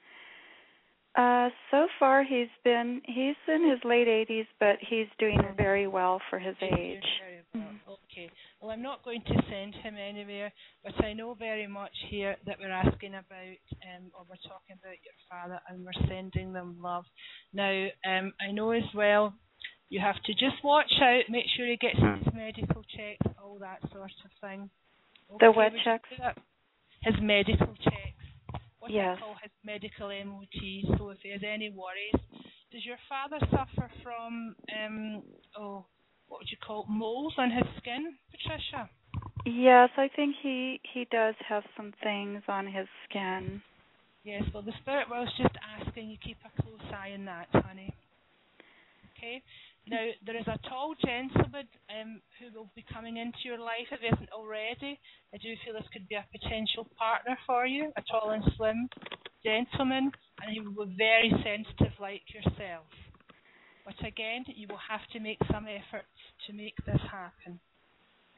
S9: Uh, so far he's been, he's in his late eighties, but he's doing very well for his
S2: He's doing
S9: age.
S2: very well.
S9: Mm.
S2: Okay. Well, I'm not going to send him anywhere, but I know very much here that we're asking about, um, or we're talking about your father, and we're sending them love. Now, um, I know as well, you have to just watch out, make sure he gets his medical checks, all that sort of thing. Okay,
S9: The what
S2: would you
S9: checks?
S2: do that? His medical checks. What
S9: Yes.
S2: I call his medical M O T. So if he has any worries, does your father suffer from um oh what would you call it, moles on his skin, Patricia?
S9: Yes, I think he he does have some things on his skin.
S2: Yes. Well, the spirit world's just asking you keep a close eye on that, honey. Okay. Now, there is a tall gentleman um, who will be coming into your life if he isn't already. I do feel this could be a potential partner for you, a tall and slim gentleman, and he will be very sensitive like yourself. But again, you will have to make some efforts to make this happen.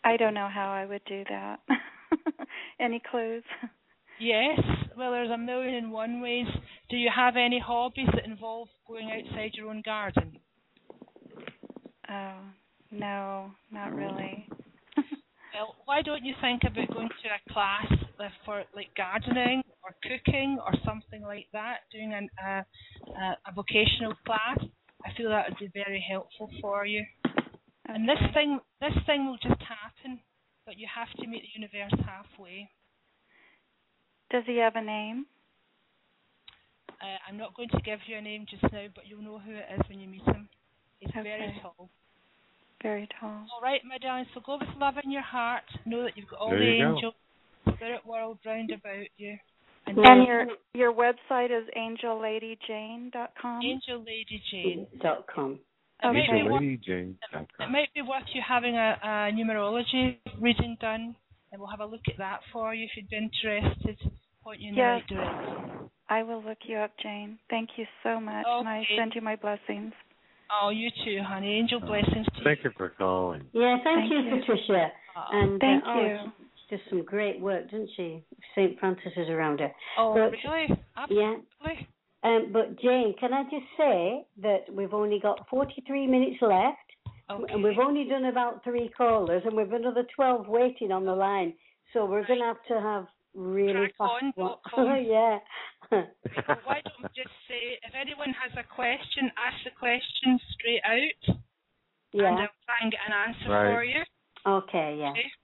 S9: I don't know how I would do that. Any clues?
S2: Yes. Well, there's a million and one ways. Do you have any hobbies that involve going outside your own garden?
S9: Oh, no, not really.
S2: Well, why don't you think about going to a class for like gardening or cooking or something like that, doing an, a, a, a vocational class? I feel that would be very helpful for you.
S9: Okay.
S2: And this thing, this thing will just happen, but you have to meet the universe halfway.
S9: Does he have a name?
S2: Uh, I'm not going to give you a name just now, but you'll know who it is when you meet him. He's
S9: Okay.
S2: very tall.
S9: Very tall.
S2: All right, my darling, so go with love in your heart. Know that you've got all
S4: There
S2: the
S4: you
S2: angels, spirit world round about you. And,
S9: And your your website is angel lady jane dot com?
S2: Angel Lady Jane.
S3: Dot com.
S2: It might, be
S4: Angel
S2: worth,
S4: Lady Jane.
S2: it might be worth you having a, a numerology reading done, and we'll have a look at that for you if you'd be interested. Point you in
S9: Yes.
S2: the right direction.
S9: I will look you up, Jane. Thank you so much,
S2: Okay.
S9: and I send you my blessings.
S2: Oh, you too, honey. Angel blessings to
S4: Thank
S2: you.
S4: you for calling.
S3: Yeah, thank,
S9: Thank
S3: you,
S9: you.
S3: Patricia.
S2: Oh,
S3: And
S9: Thank
S3: uh, oh,
S9: you.
S3: she does some great work, doesn't she? Saint Francis is around her.
S2: oh
S3: But-
S2: really?
S3: Yeah.
S2: Absolutely.
S3: Um, but Jane, can I just say that we've only got forty-three minutes left,
S2: Okay.
S3: and we've only done about three callers, and we've another twelve waiting on the line. So we're going to have to have really
S2: Crack
S3: fast
S2: on,
S3: one.
S2: dot com.
S3: Yeah.
S2: Well, why don't we just say, if anyone has a question, ask the question straight out, and
S3: Yeah.
S2: I'll try and get an answer
S4: Right.
S2: for you.
S3: Okay. Yeah.
S2: Okay?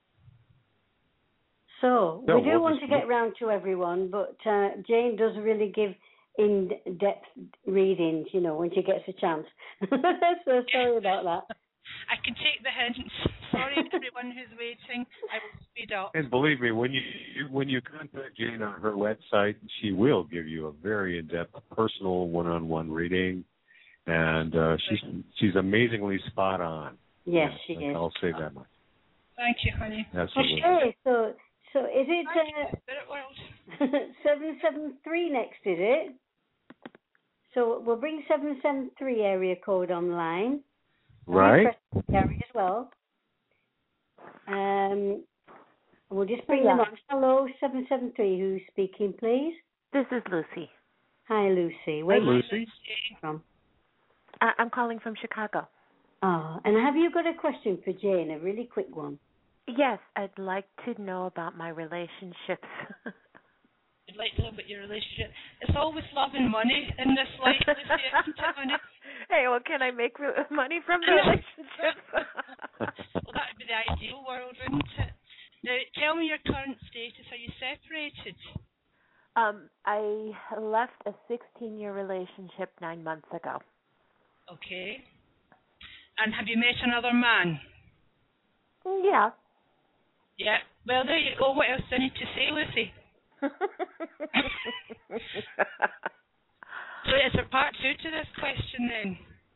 S3: So
S4: No,
S3: we do
S4: we'll
S3: want
S4: just-
S3: to get round to everyone, but uh, Jane does really give in-depth readings, you know, when she gets a chance. So sorry about that.
S2: I can take the hints. Sorry, everyone who's waiting. I will speed up.
S4: And believe me, when you when you contact Jane on her website, she will give you a very in-depth, personal, one-on-one reading, and uh, she's she's amazingly spot on.
S3: Yes,
S4: Yeah,
S3: she is.
S4: I'll say that much.
S2: Thank you, honey.
S4: Absolutely.
S3: Okay, so so is it
S2: Thank you,
S3: uh,
S2: Spirit World.
S3: seven seven three next? Is it? So we'll bring seven seven three area code online.
S4: Right.
S3: Press Gary as well. Um, we'll just bring them on. Hello, seven seven three. Who's speaking, please?
S10: This is Lucy.
S3: Hi, Lucy.
S4: Hi,
S3: Where are you
S4: Lucy.
S3: from?
S10: I- I'm calling from Chicago.
S3: Oh, and have you got a question for Jane? A really quick one.
S10: Yes, I'd like to know about my relationships.
S2: I'd like to know about your relationship. It's always love and money in this life, Lucy, isn't it, honey?
S10: Hey, well, can I make re- money from the relationships?
S2: Well, that would be the ideal world, wouldn't it? Now, tell me your current status. Are you separated?
S10: um, I left a sixteen-year relationship nine months ago.
S2: Okay. And have you met another man?
S10: Yeah.
S2: Yeah. Well, there you go. What else do I need to say, Lucy? So is there part two to this question then?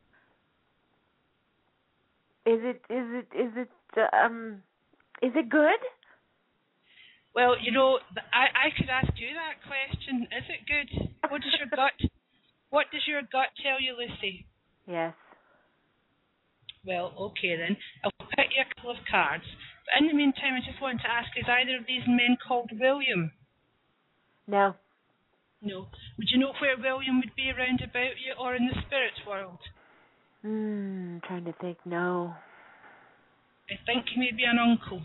S10: Is it? Is it? Is it? Uh, um, is it good?
S2: Well, you know, th- I I could ask you that question. Is it good? What does your gut? What does your gut tell you, Lucy?
S10: Yes.
S2: Well, okay then. I'll pick you a couple of cards. But in the meantime, I just want to ask: is either of these men called William?
S10: No.
S2: No. Would you know where William would be around about you, or in the spirit world?
S10: Hmm. Trying to think. No.
S2: I think he may be an uncle.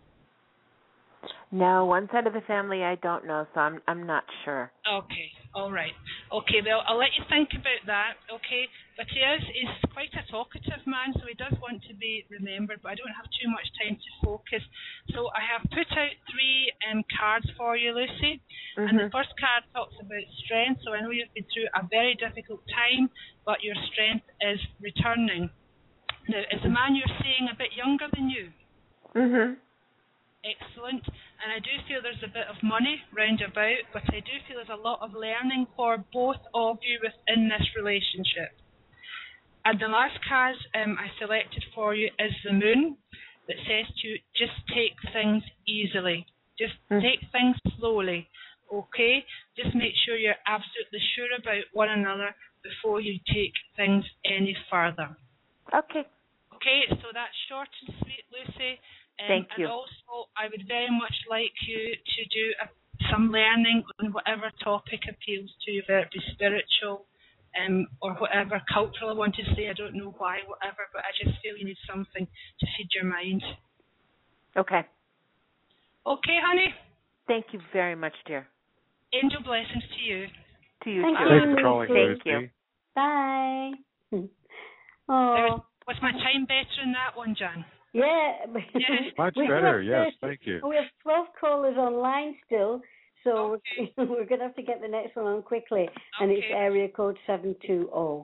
S10: No. One side of the family I don't know, so I'm I'm not sure.
S2: Okay, all right. Okay, well, I'll let you think about that, okay? But he is he's quite a talkative man, so he does want to be remembered, but I don't have too much time to focus. So I have put out three um, cards for you, Lucy.
S10: Mm-hmm.
S2: And the first card talks about strength, so I know you've been through a very difficult time, but your strength is returning. Now, is the man you're seeing a bit younger than you?
S10: Mhm.
S2: Excellent. And I do feel there's a bit of money round about, but I do feel there's a lot of learning for both of you within this relationship. And the last card um, I selected for you is the moon, that says to you, just take things easily. Just
S10: Mm.
S2: take things slowly, okay? Just make sure you're absolutely sure about one another before you take things any further.
S10: Okay.
S2: Okay, so that's short and sweet, Lucy. Um,
S10: Thank you.
S2: And also, I would very much like you to do a, some learning on whatever topic appeals to you, whether it be spiritual um, or whatever, cultural, I want to say. I don't know why, whatever, but I just feel you need something to feed your mind.
S10: Okay.
S2: Okay, honey?
S10: Thank you very much, dear.
S2: Angel blessings to you.
S10: To you,
S3: Thank
S10: too.
S3: you,
S4: Thanks for calling,
S10: Thank
S4: Lucy.
S10: you.
S3: Bye.
S2: There
S3: Oh,
S2: was, was my time better in that one, Jan?
S3: yeah.
S2: Yes.
S4: Much
S3: We
S4: better,
S3: have
S4: yes,
S3: thirty
S4: thank you.
S3: We have twelve callers online still, so
S2: Okay.
S3: we're, we're going to have to get the next one on quickly. And it's
S2: Okay.
S3: area code seven two zero.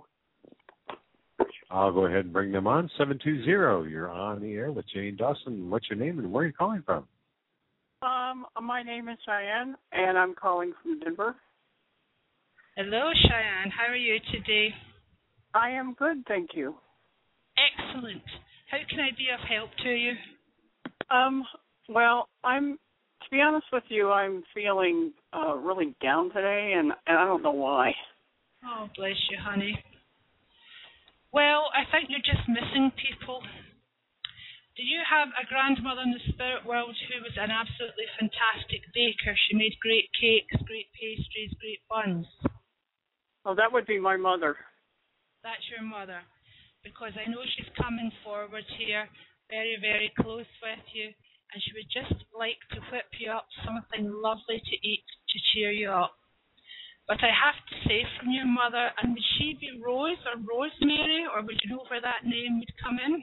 S4: I'll go ahead and bring them on. seven two zero, you're on the air with Jane Dawson. What's your name and where are you calling from?
S11: Um, my name is Cheyenne, and I'm calling from Denver.
S2: Hello, Cheyenne. How are you today?
S11: I am good, thank you.
S2: Excellent. How can I be of help to you?
S11: Um, well, I'm, to be honest with you, I'm feeling uh, really down today, and, and I don't know why.
S2: Oh, bless you, honey. Well, I think you're just missing people. Do you have a grandmother in the spirit world who was an absolutely fantastic baker? She made great cakes, great pastries, great buns.
S11: Oh, that would be my mother.
S2: That's your mother. Because I know she's coming forward here, very, very close with you, and she would just like to whip you up something lovely to eat to cheer you up. But I have to say, from your mother, and would she be Rose or Rosemary, or would you know where that name would come in?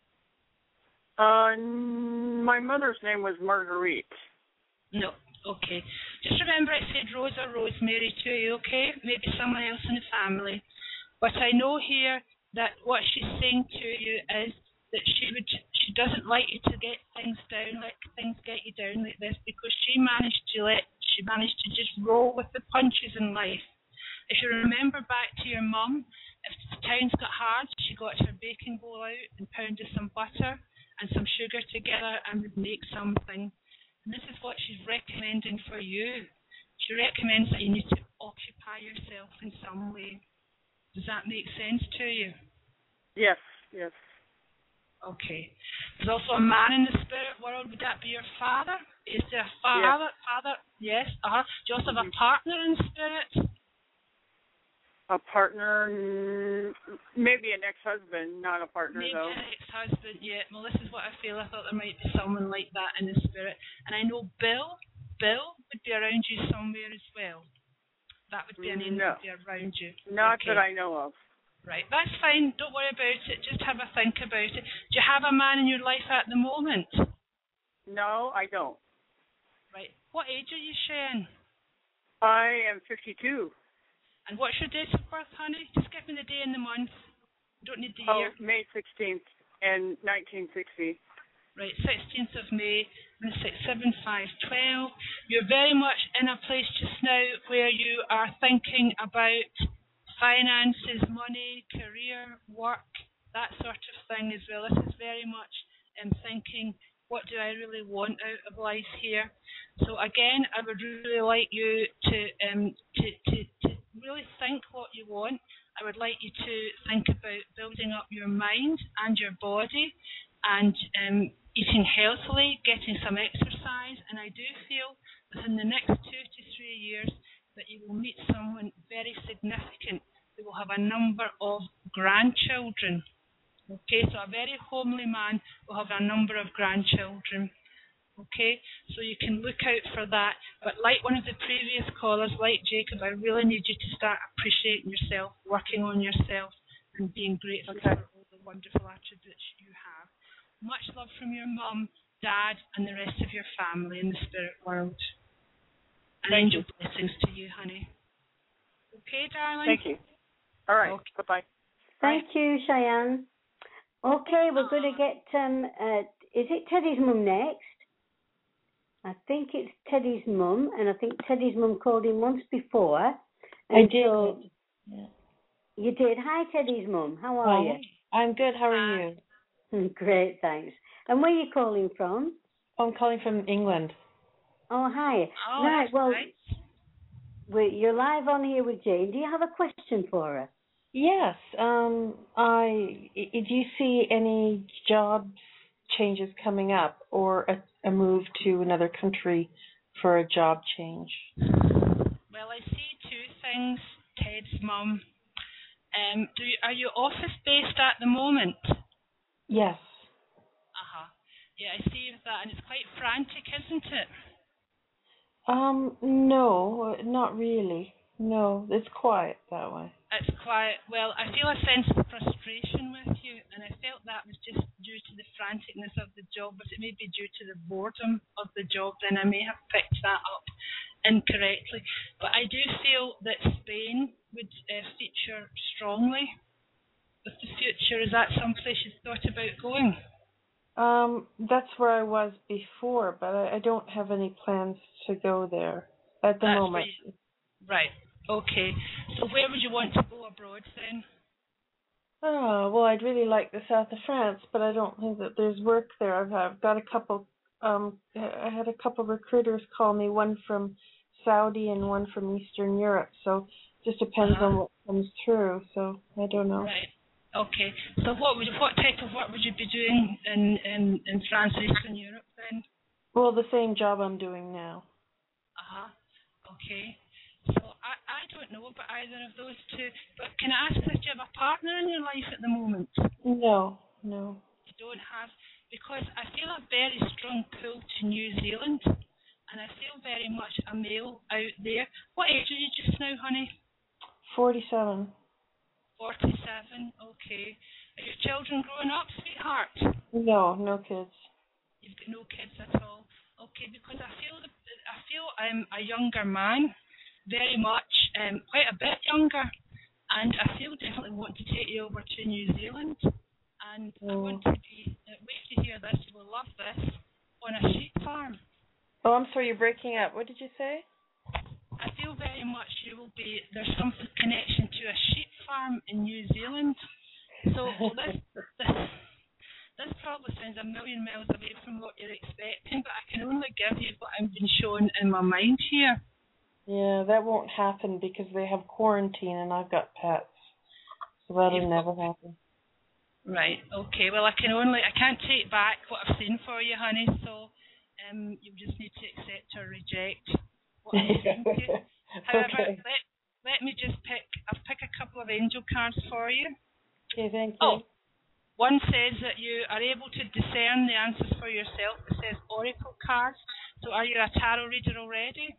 S11: Uh, my mother's name was Marguerite.
S2: No. Okay. Just remember I said Rose or Rosemary to you, okay? Maybe someone else in the family. But I know here that what she's saying to you is that she would, she doesn't like you to get things down, let things get you down like this, because she managed to let, she managed to just roll with the punches in life. If you remember back to your mum, if the times got hard, she got her baking bowl out and pounded some butter and some sugar together and would make something. And this is what she's recommending for you. She recommends that you need to occupy yourself in some way. Does that make sense to you?
S11: Yes, yes.
S2: Okay. There's also a man in the spirit world. Would that be your father? Is there a father?
S11: Yes.
S2: Father? Yes. Uh-huh. Do you also have a partner in spirit?
S11: A partner, maybe an ex-husband, not a partner,
S2: Maybe
S11: though.
S2: an ex-husband, yeah. Well, this is what I feel. I thought there might be someone like that in the spirit. And I know Bill, Bill would be around you somewhere as well. That would be a name
S11: No.
S2: that would be around you.
S11: Not
S2: Okay.
S11: that I know of.
S2: Right, that's fine. Don't worry about it. Just have a think about it. Do you have a man in your life at the moment?
S11: No, I don't.
S2: Right. What age are you, Cheyenne?
S11: I am fifty-two.
S2: And what's your date of birth, honey? Just give me the day and the month. You don't need the
S11: Oh,
S2: year.
S11: May sixteenth and nineteen sixty.
S2: Right, sixteenth of May, seven five twelve. You're very much in a place just now where you are thinking about finances, money, career, work, that sort of thing as well. This is very much um, thinking, what do I really want out of life here? So again, I would really like you to um, to, to, to really think what you want. I would like you to think about building up your mind and your body and um, eating healthily, getting some exercise. And I do feel within the next two to three years that you will meet someone very significant who will have a number of grandchildren. Okay, so a very homely man will have a number of grandchildren. Okay, so you can look out for that. But like one of the previous callers, like Jacob, I really need you to start appreciating yourself, working on yourself, and being grateful
S11: Okay.
S2: for all the wonderful attributes you have. Much love from your mum, dad, and the rest of your family in the spirit world. And
S11: Thank
S2: angel
S11: you.
S2: blessings to you, honey. Okay, darling?
S11: Thank you. All right.
S2: Okay.
S11: Bye-bye.
S3: Thank you, Cheyenne. Okay, we're going to get, um, uh, is it Teddy's mum next? I think it's Teddy's mum, and I think Teddy's mum called in once before. And
S12: I did.
S3: So
S12: Yeah.
S3: you did. Hi, Teddy's mum. How are
S12: Hi. I'm good. How are you?
S3: you? Great, thanks. And where are you calling from?
S12: I'm calling from England.
S3: Oh, hi.
S2: Oh,
S3: right,
S2: that's
S3: well,
S2: nice.
S3: we you're live on here with Jane. Do you have a question for her?
S12: Yes. Um. I. i- Do you see any jobs changes coming up, or a, a move to another country for a job change.
S2: Well, I see two things, Ted's mum. Um, do you, are you office based at the moment?
S12: Yes.
S2: Uh huh. Yeah, I see that, and it's quite frantic, isn't it?
S12: Um, no, not really. No, it's quiet that way.
S2: It's quiet. Well, I feel a sense of frustration with you, and I felt that was just due to the franticness of the job, but it may be due to the boredom of the job, then I may have picked that up incorrectly. But I do feel that Spain would uh, feature strongly with the future. Is that someplace you've thought about going?
S12: Um, that's where I was before, but I, I don't have any plans to go there at the
S2: That's
S12: moment.
S2: where you- Right. Okay. So where would you want to go abroad then?
S12: Oh, well, I'd really like the south of France, but I don't think that there's work there. I've, I've got a couple, um, I had a couple recruiters call me, one from Saudi and one from Eastern Europe, so it just depends
S2: Uh-huh.
S12: on what comes through, so I don't know.
S2: Right. Okay. So what would what type of work would you be doing in, in, in France or Eastern Europe then?
S12: Well, the same job I'm doing now.
S2: Uh-huh. Okay. So I, I don't know about either of those two, but can I ask if you have a partner in your life at the moment?
S12: No, no.
S2: You don't have, because I feel a very strong pull to New Zealand, and I feel very much a male out there. What age are you just now, honey?
S12: forty-seven.
S2: forty-seven, okay. Are your children growing up, sweetheart?
S12: No, no kids.
S2: You've got no kids at all. Okay, because I feel the, I feel I'm a younger man, very much, um, quite a bit younger, and I feel definitely want to take you over to New Zealand, and I want to be, uh, wait to hear this, you will love this, on a sheep farm.
S12: Oh, I'm sorry, you're breaking up. What did you say?
S2: I feel very much you will be, there's some connection to a sheep farm in New Zealand. So this, this, this probably sounds a million miles away from what you're expecting, but I can only give you what I've been shown in my mind here.
S12: Yeah, that won't happen because they have quarantine and I've got pets. So that'll
S2: You've
S12: never happen.
S2: Right, okay. Well, I can only, I can't take back what I've seen for you, honey, so um, you just need to accept or reject what I'm saying to you. However,
S12: Okay.
S2: let, let me just pick, I'll pick a couple of angel cards for you.
S12: Okay, thank you.
S2: Oh, one says that you are able to discern the answers for yourself. It says oracle cards. So are you a tarot reader already?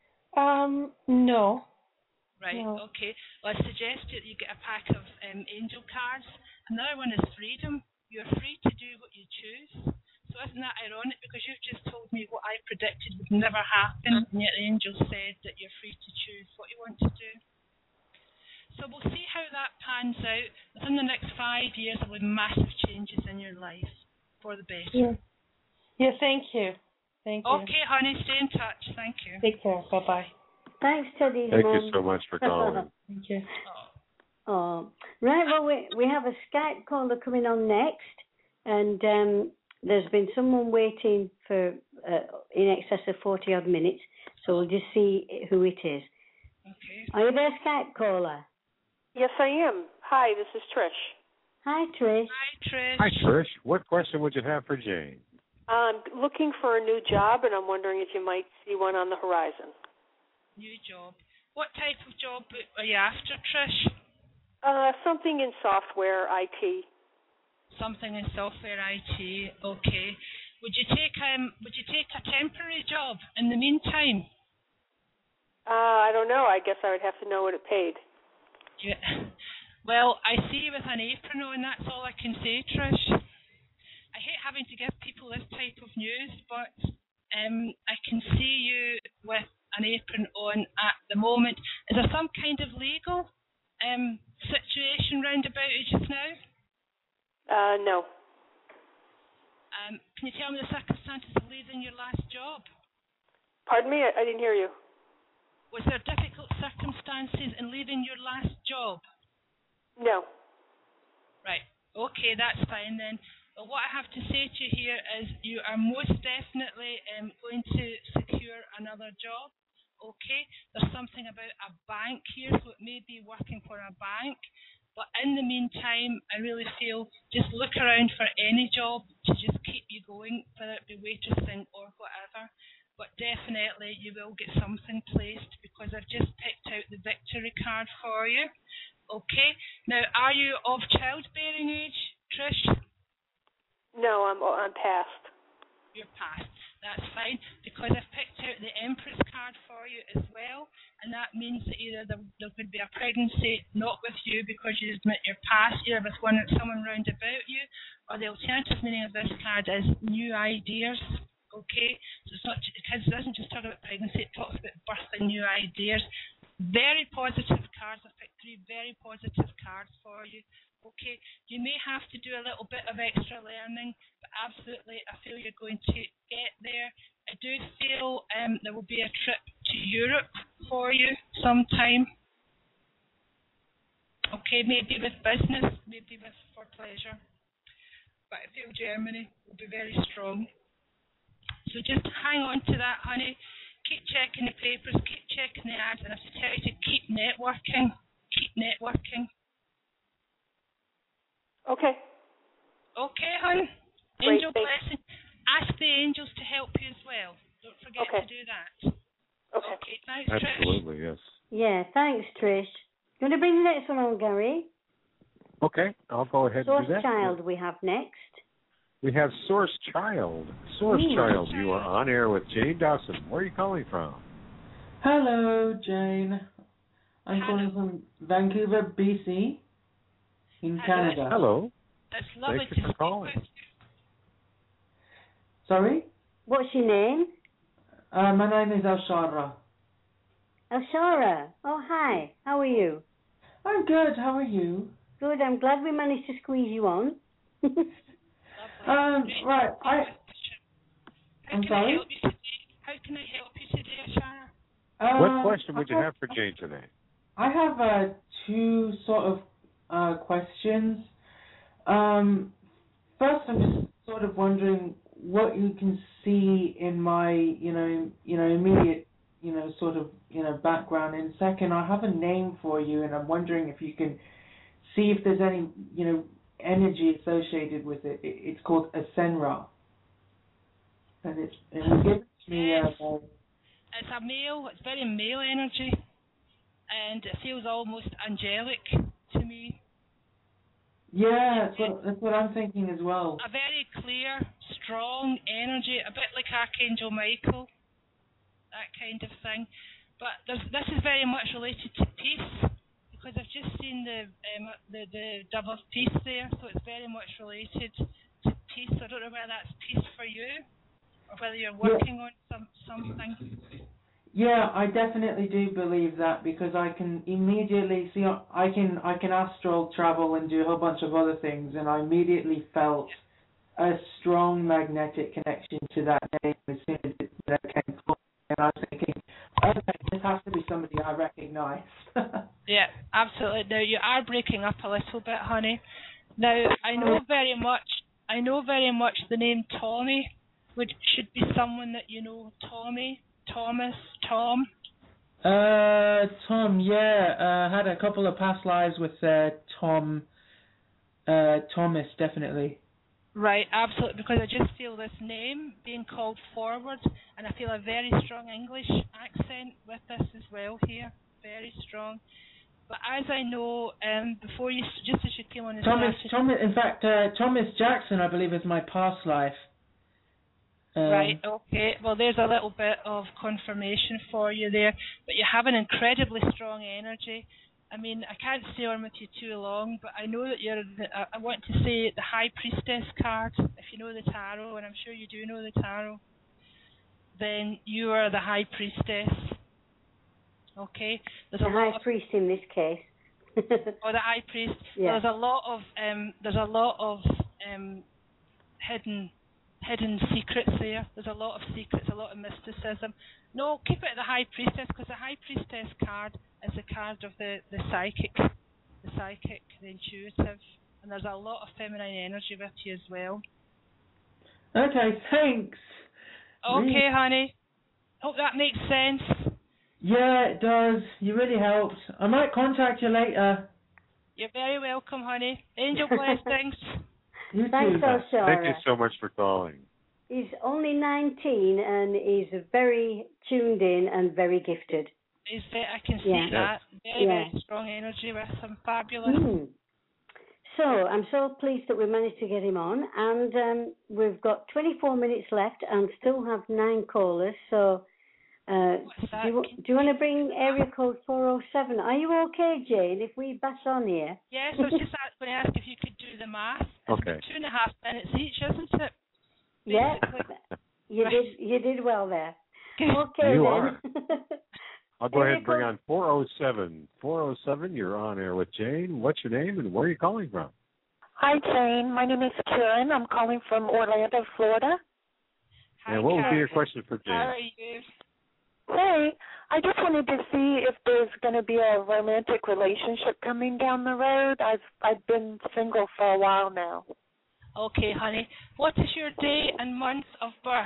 S12: Um, no.
S2: Right,
S12: No.
S2: okay. Well, I suggest that you get a pack of um, angel cards. Another one is freedom. You're free to do what you choose. So isn't that ironic? Because you've just told me what I predicted would never happen, and yet the angel said that you're free to choose what you want to do. So we'll see how that pans out. Within the next five years, there will be massive changes in your life for the better.
S12: Yeah. Yeah, thank you. Thank you.
S2: Okay, honey, stay in touch. Thank you.
S12: Take care. Bye-bye.
S3: Thanks, Teddy's
S4: Thank
S3: mum.
S4: you so much for calling.
S12: Thank you.
S3: Oh, right. Well, we we have a Skype caller coming on next, and um, there's been someone waiting for uh, in excess of forty odd minutes. So we'll just see who it is.
S2: Okay.
S3: Are you there, Skype caller?
S13: Yes, I am. Hi, this is Trish.
S3: Hi, Trish.
S2: Hi, Trish.
S4: Hi, Trish. What question would you have for Jane?
S13: I'm looking for a new job, and I'm wondering if you might see one on the horizon.
S2: New job. What type of job are you after, Trish?
S13: Uh, something in software I T.
S2: Something in software I T. Okay. Would you take um? Would you take a temporary job in the meantime?
S13: Uh, I don't know. I guess I would have to know what it paid.
S2: Yeah. Well, I see you with an apron on. That's all I can say, Trish. I hate having to give people this type of news, but um, I can see you with an apron on at the moment. Is there some kind of legal um situation round about you just now?
S13: Uh, no.
S2: Um, can you tell me the circumstances of leaving your last job?
S13: Pardon me? I, I didn't hear you.
S2: Was there difficult circumstances in leaving your last job?
S13: No.
S2: Right. Okay, that's fine then. But what I have to say to you here is you are most definitely um, going to secure another job. Okay? There's something about a bank here, so it may be working for a bank. But in the meantime, I really feel just look around for any job to just keep you going, whether it be waitressing or whatever. But definitely you will get something placed because I've just picked out the victory card for you. Okay. Now, are you of childbearing age, Trish?
S13: No, I'm I'm past.
S2: You're past. That's fine because I've picked out the Empress card for you as well, and that means that either there, there could be a pregnancy not with you because you admit you're past, either with one someone round about you, or the alternative meaning of this card is new ideas. Okay, so it's not because it doesn't just talk about pregnancy; it talks about birthing new ideas. Very positive cards. I've picked three very positive cards for you. Okay, you may have to do a little bit of extra learning, but absolutely, I feel you're going to get there. I do feel um, there will be a trip to Europe for you sometime. Okay, maybe with business, maybe with for pleasure. But I feel Germany will be very strong. So just hang on to that, honey. Keep checking the papers, keep checking the ads, and I have to tell you to keep networking. Keep networking.
S13: Okay.
S2: Okay, hon.
S13: Great,
S2: Angel
S13: thanks.
S2: blessing. Ask the angels to help you as well. Don't forget
S13: Okay.
S2: to do that.
S13: Okay.
S2: Okay, thanks, Trish.
S4: Absolutely, yes.
S3: Yeah, thanks, Trish. You want to bring the next one on, Gary?
S4: Okay, I'll go ahead
S3: Source
S4: and do that.
S3: Child we have next.
S4: We have Source Child. Source
S3: Ooh.
S4: Child, you are on air with Jane Dawson. Where are you calling from?
S14: Hello, Jane. I'm
S2: Hello.
S14: calling from Vancouver, B C, in
S2: Hello.
S14: Canada.
S4: Hello.
S2: It's lovely
S4: Thank
S2: to
S4: you for
S2: speak
S4: calling.
S2: with you.
S14: Sorry?
S3: What's your name?
S14: Uh, my name is Alshara.
S3: Alshara. Oh, hi. How are you?
S14: I'm good. How are you?
S3: Good. I'm glad we managed to squeeze you on.
S14: Um, right. I.
S2: How
S14: I'm
S2: can
S14: sorry.
S2: I help you today? How can I help you today, Ashara?
S14: Uh,
S4: What question would
S14: I
S4: you have for Jane today?
S14: I have uh, two sort of uh, questions. Um, first, I'm just sort of wondering what you can see in my, you know, you know, immediate, you know, sort of, you know, background. And second, I have a name for you, and I'm wondering if you can see if there's any, you know, energy associated with it. it it's called Asenra, and it's it was given to me.
S2: Yes.
S14: Uh,
S2: It's a male, it's very male energy, and it feels almost angelic to me.
S14: yeah, that's what that's what I'm thinking as well.
S2: A very clear, strong energy, a bit like Archangel Michael, that kind of thing. But there's, this is very much related to peace, because I've just seen the um, the the dove of peace there, so it's very much related to peace. I don't know whether that's peace for you, or whether you're working on some something.
S14: Yeah, I definitely do believe that, because I can immediately see I can I can astral travel and do a whole bunch of other things, and I immediately felt a strong magnetic connection to that name as soon as it uh, came forward. And I was thinking, okay, this has to be somebody I recognise.
S2: Yeah, absolutely. Now you are breaking up a little bit, honey. Now I know very much. I know very much the name Tommy, which should be someone that you know. Tommy, Thomas, Tom.
S14: Uh, Tom, yeah, uh, had a couple of past lives with uh, Tom, uh, Thomas, definitely.
S2: Right, absolutely, because I just feel this name being called forward, and I feel a very strong English accent with this as well here, very strong. But as I know, um, before you, just as you came on, and
S14: Thomas,
S2: started,
S14: Thomas, in fact, uh, Thomas Jackson, I believe, is my past life. Um,
S2: right, okay, well there's a little bit of confirmation for you there, but you have an incredibly strong energy. I mean, I can't stay on with you too long, but I know that you're, the, uh, I want to say the High Priestess card, if you know the tarot, and I'm sure you do know the tarot, then you are the High Priestess. Okay? There's
S3: the
S2: a
S3: High
S2: lot of,
S3: Priest in this case.
S2: or the High Priest.
S3: Yeah.
S2: There's a lot of, um, there's a lot of um, hidden hidden secrets there. There's a lot of secrets, a lot of mysticism. No, keep it at the High Priestess, because the High Priestess card is the card of the, the psychic, the psychic, the intuitive, and there's a lot of feminine energy with you as well.
S14: Okay, thanks.
S2: Okay,
S14: Really?
S2: honey. Hope that makes sense.
S14: Yeah, it does. You really helped. I might contact you later.
S2: You're very welcome, honey. Angel blessings.
S3: Thanks, Oshara.
S4: Thank you so much for calling.
S3: He's only nineteen and he's very tuned in and very gifted.
S2: He's very, I can see
S3: Yeah.
S2: that. Very,
S3: Yeah.
S2: very strong energy with him. Fabulous.
S3: Mm. So I'm so pleased that we managed to get him on, and um, we've got twenty-four minutes left and still have nine callers. So uh, do, you, do you want to bring area code four oh seven? Are you okay, Jane, if we bash on here?
S2: Yes, I was just going to ask if you could do the math.
S4: Okay.
S2: Two and a half minutes each, isn't it?
S3: Yeah, you
S2: Right.
S3: did. You did well there. Okay,
S4: You
S3: then.
S4: are. I'll go ahead and bring
S3: Area
S4: on four oh seven. four oh seven, you're on air with Jane. What's your name and where are you calling from?
S15: Hi, Jane. My name is Karen. I'm calling from Orlando, Florida.
S2: Hi,
S4: and what would be
S2: Karen.
S4: your question for
S2: How are
S4: Jane?
S2: you?
S15: Hey, I just wanted to see if there's going to be a romantic relationship coming down the road. I've I've been single for a while now.
S2: Okay, honey. What is your day and month of birth?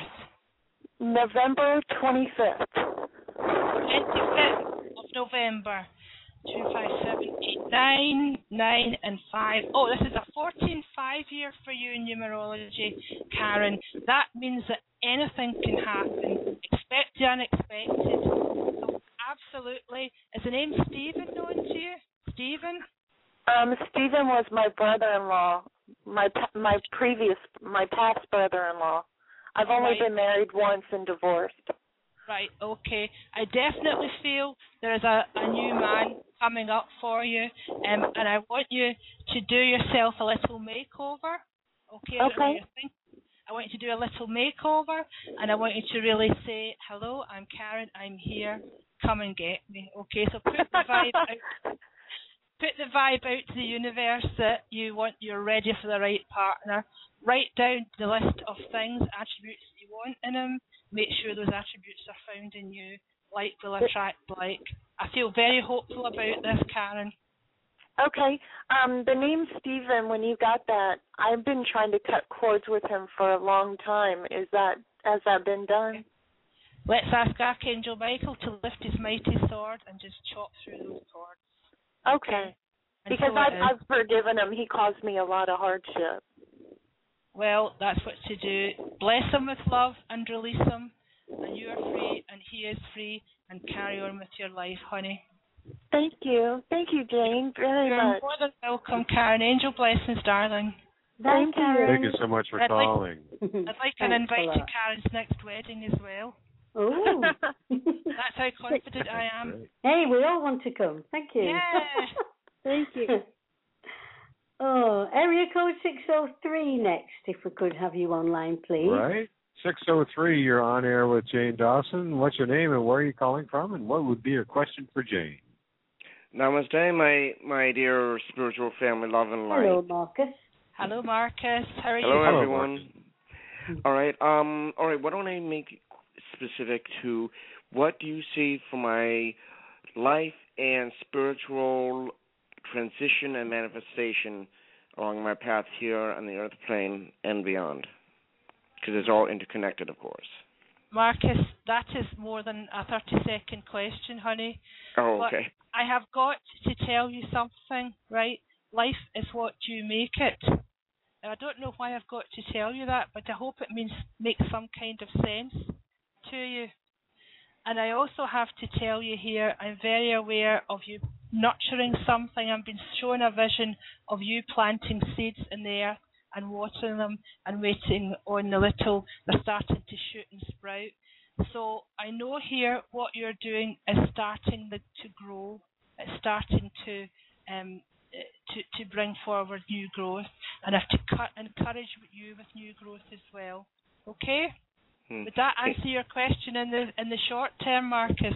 S15: November twenty-fifth.
S2: twenty-fifth of November. Two, five, seven, eight, nine, nine, and five. Oh, this is a fourteen five year for you in numerology, Karen. That means that anything can happen. Expect the unexpected. So absolutely. Is the name Stephen known to you? Stephen?
S15: Um, Stephen was my brother-in-law. My pa- my previous my past brother-in-law. I've only
S2: Right.
S15: been married once and divorced.
S2: Right, okay. I definitely feel there is a, a new man coming up for you, um, and I want you to do yourself a little makeover. Okay, I don't know what you're thinking. I want you to do a little makeover, and I want you to really say, hello, I'm Karen, I'm here, come and get me. Okay, so put the vibe out. Put the vibe out to the universe that you want, you're ready for the right partner. Write down the list of things, attributes that you want in him. Make sure those attributes are found in you. Like will attract like. I feel very hopeful about this, Karen.
S15: Okay. Um, the name Stephen, when you got that, I've been trying to cut cords with him for a long time. Is that has that been done?
S2: Let's ask Archangel Michael to lift his mighty sword and just chop through those cords.
S15: Okay.
S2: And
S15: Because
S2: so
S15: I've,
S2: it is.
S15: I've forgiven him. He caused me a lot of hardship.
S2: Well, that's what to do. Bless him with love and release him, and you are free, and he is free, and carry on with your life, honey.
S15: Thank you. Thank you, Jane, very
S2: You're
S15: much.
S2: more than welcome, Karen. Angel blessings, darling.
S15: Thank you.
S4: Thank you so much for
S2: I'd like-
S4: calling.
S2: I'd like an
S3: Thanks a
S2: invite to
S3: lot.
S2: Karen's next wedding as well.
S3: Oh.
S2: That's how confident I am.
S3: Hey, we all want to come. Thank you.
S2: Yeah.
S3: Thank you. Oh, area code six oh three next, if we could have you online, please.
S4: Right. six oh three, you're on air with Jane Dawson. What's your name and where are you calling from? And what would be your question for Jane?
S16: Namaste, my my dear spiritual family, love and light.
S3: Hello, Marcus.
S2: Hello, Marcus. How are
S16: Hello,
S2: you?
S16: everyone. All right. Um. All right. Why don't I make specific to what do you see for my life and spiritual transition and manifestation along my path here on the earth plane and beyond? Because it's all interconnected, of course.
S2: Marcus, that is more than a thirty-second question, honey.
S16: Oh, okay.
S2: But I have got to tell you something, right? Life is what you make it. Now, I don't know why I've got to tell you that, but I hope it means makes some kind of sense to you. And I also have to tell you here, I'm very aware of you nurturing something. I've been shown a vision of you planting seeds in the earth and watering them and waiting on the little, they're starting to shoot and sprout. So I know here what you're doing is starting the, to grow. It's starting to um to to bring forward new growth, and I have to cu- encourage you with new growth as well. Okay?
S16: Hmm.
S2: Would that answer your question in the in the short term, Marcus?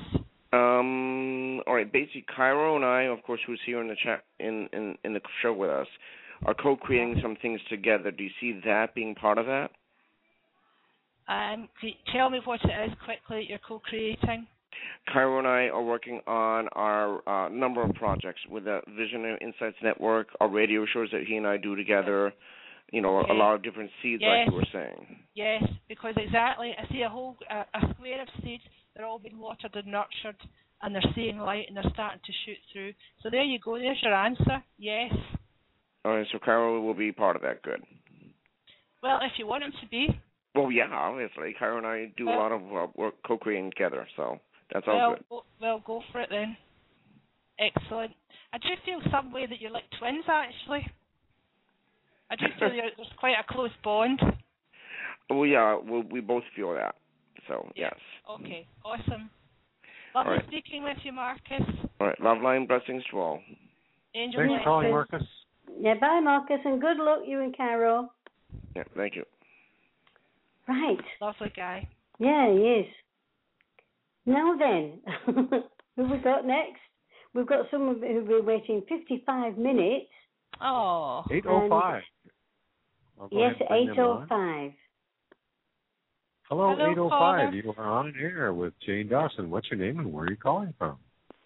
S16: Um. All right. Basically, Cairo and I, of course, who's here in the chat in, in, in the show with us, are co-creating some things together. Do you see that being part of that?
S2: Um, c- tell me what it is quickly that you're co-creating.
S16: Cairo and I are working on our uh, number of projects with the Visionary Insights Network, our radio shows that he and I do together. You know,
S2: Okay.
S16: a lot of different seeds,
S2: Yes.
S16: like you were saying.
S2: Yes, because exactly, I see a whole a, a square of seeds. They're all being watered and nurtured, and they're seeing light, and they're starting to shoot through. So there you go. There's your answer. Yes.
S16: All right. So Cairo will be part of that. Good.
S2: Well, if you want him to be.
S16: Well, yeah, obviously. Kyra and I do well, a lot of uh, work co-creating together, so that's all
S2: well,
S16: good.
S2: Go, well, go for it then. Excellent. I do feel some way that you're like twins, actually. I do feel there's quite a close bond.
S16: Well, yeah, we, we both feel that, so
S2: yeah.
S16: yes.
S2: Okay, awesome. Lovely
S16: right.
S2: speaking with you, Marcus.
S16: All right, love, line, blessings to all.
S2: Angel
S4: Thanks for calling, Marcus.
S3: Yeah, bye, Marcus, and good luck, you and Carol.
S16: Yeah, thank you.
S3: Right.
S2: Lovely guy.
S3: Yeah, he is. Now then, who have we got next? We've got someone who've been waiting fifty-five minutes.
S2: Oh.
S4: eight oh five.
S3: Yes, eight oh five.
S4: Hello,
S2: Hello
S4: eight oh five.
S2: caller.
S4: You are on air with Jane Dawson. What's your name and where are you calling from?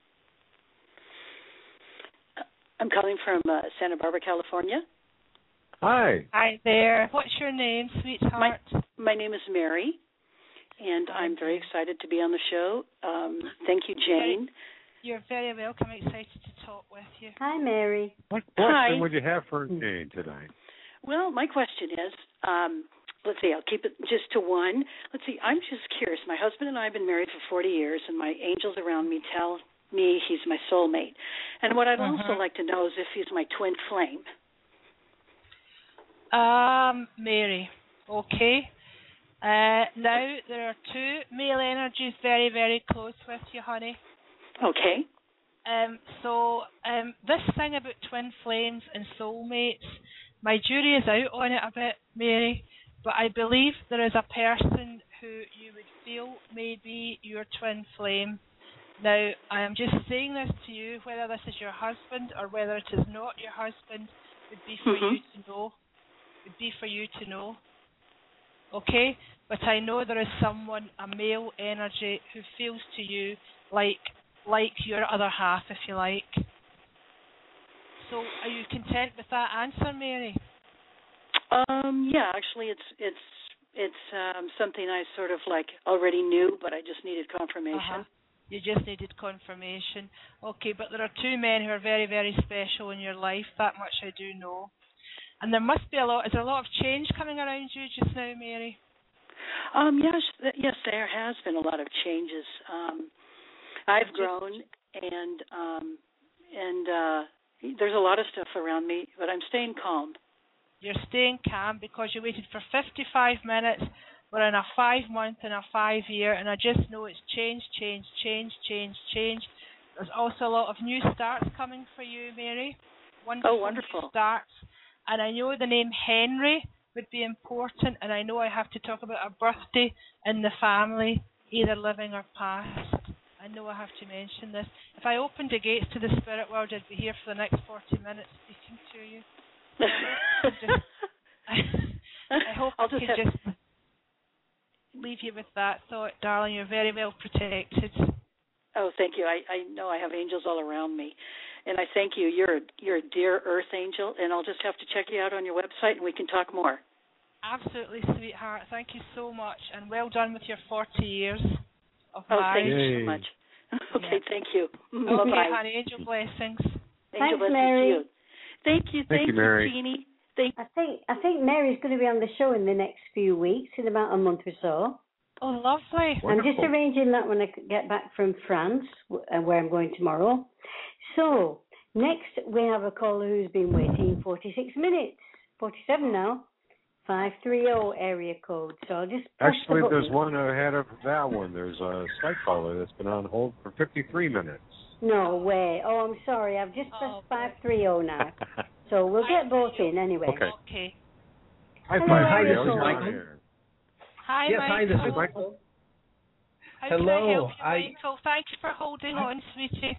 S17: I'm calling from uh, Santa Barbara, California.
S4: Hi.
S2: Hi there. What's your name, sweetheart?
S17: My, my name is Mary, and I'm very excited to be on the show. Um, thank you, Jane.
S2: You're very welcome. I'm excited to talk with you.
S3: Hi, Mary.
S4: What question
S17: Hi.
S4: would you have for Jane today?
S17: Well, my question is, um, let's see, I'll keep it just to one. Let's see, I'm just curious. My husband and I have been married for forty years, and my angels around me tell me he's my soulmate. And what I'd
S2: Uh-huh.
S17: also like to know is if he's my twin flame.
S2: Um, Mary. Okay. Uh, now, there are two male energies very, very close with you, honey.
S17: Okay.
S2: Um, so, um, this thing about twin flames and soulmates, my jury is out on it a bit, Mary, but I believe there is a person who you would feel may be your twin flame. Now, I am just saying this to you, whether this is your husband or whether it is not your husband, would be for
S17: Mm-hmm.
S2: you to know. Would be for you to know. Okay? But I know there is someone, a male energy, who feels to you like like your other half, if you like. So, are you content with that answer, Mary?
S17: Um, yeah, actually, it's it's it's um, something I sort of like already knew, but I just needed confirmation.
S2: Uh-huh. You just needed confirmation. Okay, but there are two men who are very, very special in your life. That much I do know. And there must be a lot. Is there a lot of change coming around you just now, Mary?
S17: Um, yes, th- yes, there has been a lot of changes. Um, I've grown, and um, and uh, there's a lot of stuff around me, but I'm staying calm.
S2: You're staying calm because you waited for fifty-five minutes. We're in a five-month and a five-year, and I just know it's change, change, change, change, change. There's also a lot of new starts coming for you, Mary. Wonderful,
S17: Oh, wonderful.
S2: New starts. And I know the name Henry would be important, and I know I have to talk about a birthday in the family, either living or past. I know I have to mention this. If I opened the gates to the spirit world, I'd be here for the next forty minutes speaking to you. I, just, I, I hope
S17: I'll
S2: I
S17: just
S2: could
S17: have...
S2: just leave you with that thought, darling. You're very well protected.
S17: Oh, thank you. I, I know I have angels all around me. And I thank you. You're a, you're a dear earth angel, and I'll just have to check you out on your website, and we can talk more.
S2: Absolutely, sweetheart. Thank you so much, and well done with your forty years of
S17: Oh,
S2: marriage.
S17: thank you so much. Okay,
S2: Yeah.
S17: thank you.
S2: Okay,
S17: Bye-bye.
S2: honey. Angel blessings.
S17: Angel
S3: Thanks,
S17: blessings
S3: Mary.
S17: to you. Thank you.
S4: Thank
S17: Thank
S4: you, Mary.
S17: Jeannie. Thank
S3: I think I think Mary's going to be on the show in the next few weeks, in about a month or so.
S2: Oh, lovely.
S3: I'm just arranging that when I get back from France, uh, where I'm going tomorrow. So, next we have a caller who's been waiting forty-six minutes, forty-seven now, five three zero area code. So I'll just press
S4: Actually,
S3: the
S4: there's
S3: button.
S4: one ahead of that one. There's a Skype caller that's been on hold for fifty-three minutes.
S3: No way. Oh, I'm sorry. I've just pressed five three zero now. So we'll get both in anyway.
S4: Okay.
S2: Okay.
S4: Hi,
S3: Hello,
S4: five three
S3: Michael.
S4: zero. You're on
S3: Michael.
S4: air.
S2: Hi,
S18: Yes, hi,
S2: Michael.
S18: this is
S4: Michael.
S2: How
S18: Hello,
S2: can I help you,
S18: I-
S2: Michael? Thank you for holding on, sweetie.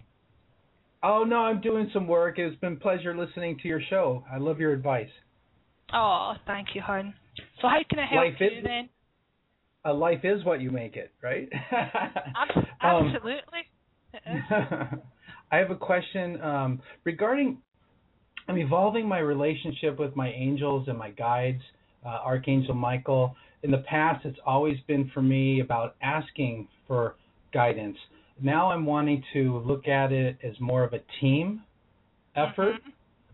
S18: Oh, no, I'm doing some work. It's been a pleasure listening to your show. I love your advice.
S2: Oh, thank you, hon. So how can I help
S18: Life
S2: you
S18: is-
S2: then?
S18: Uh, life is what you make it, right?
S2: Abs-
S18: Um,
S2: absolutely. It is.
S18: I have a question um, regarding, I'm evolving my relationship with my angels and my guides, uh, Archangel Michael. In the past, it's always been for me about asking for guidance. Now I'm wanting to look at it as more of a team effort.
S2: Mm-hmm.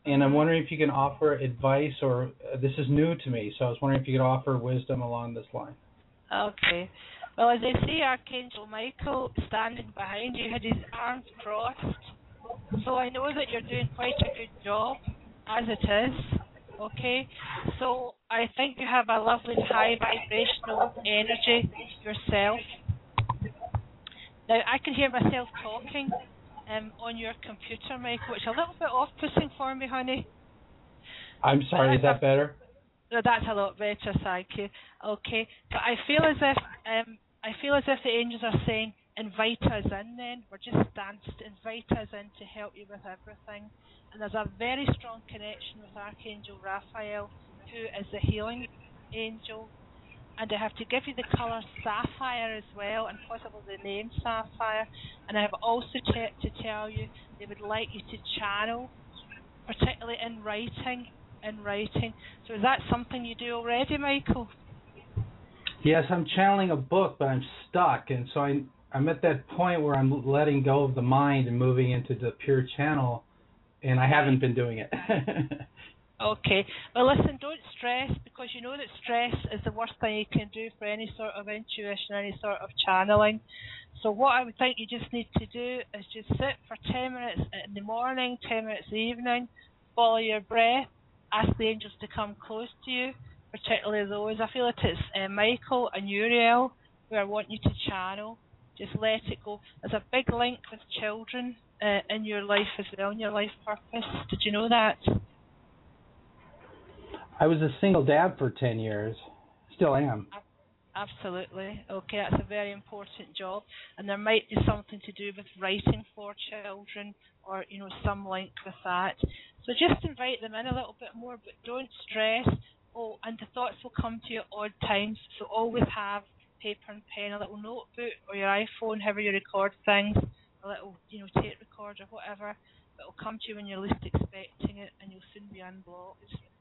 S18: and I'm wondering if you can offer advice, or uh, this is new to me, so I was wondering if you could offer wisdom along this line.
S2: Okay. Well, as I see, Archangel Michael standing behind you had his arms crossed. So I know that you're doing quite a good job, as it is. Okay? So I think you have a lovely high vibrational energy yourself. Now, I can hear myself talking um, on your computer, Michael, which is a little bit off-putting for me, honey.
S18: I'm sorry, is that better?
S2: No, that's a lot better, thank you. Okay, but I feel as if um, I feel as if the angels are saying, invite us in. Then we're just danced. Invite us in to help you with everything. And there's a very strong connection with Archangel Raphael, who is the healing angel. And I have to give you the colour sapphire as well, and possibly the name sapphire. And I have also checked to tell you they would like you to channel, particularly in writing. In writing. So is that something you do already, Michael?
S18: Yes, I'm channeling a book, but I'm stuck, and so I, I'm at that point where I'm letting go of the mind and moving into the pure channel, and I haven't been doing it.
S2: Okay. Well, listen, don't stress, because you know that stress is the worst thing you can do for any sort of intuition, any sort of channeling. So what I would think you just need to do is just sit for ten minutes in the morning, ten minutes in the evening, follow your breath, ask the angels to come close to you, particularly those. I feel that it's uh, Michael and Uriel who I want you to channel. Just let it go. There's a big link with children uh, in your life as well, in your life purpose. Did you know that?
S18: I was a single dad for ten years. Still am.
S2: Absolutely. Okay, that's a very important job. And there might be something to do with writing for children, or, you know, some link with that. So just invite them in a little bit more, but don't stress. Oh, and the thoughts will come to you at odd times, so always have paper and pen, a little notebook, or your iPhone, however you record things, a little, you know, tape recorder, whatever. It will come to you when you're least expecting it, and you'll soon be unblocked.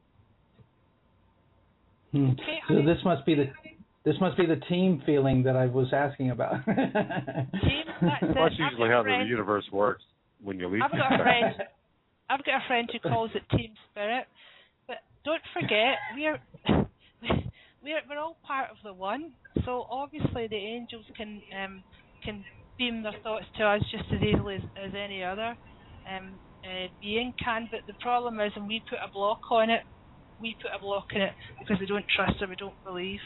S18: Hmm.
S2: Okay,
S18: so this must be the this must be the team feeling that I was asking about.
S2: Team, that's it.
S4: That's usually how the universe works when you least
S2: I've got a friend. I've got a friend who calls it team spirit, but don't forget we're we're we're all part of the one. So obviously the angels can um, can beam their thoughts to us just as easily as, as any other um, uh, being can. But the problem is, when we put a block on it, we put a block in it because we don't trust or we don't believe.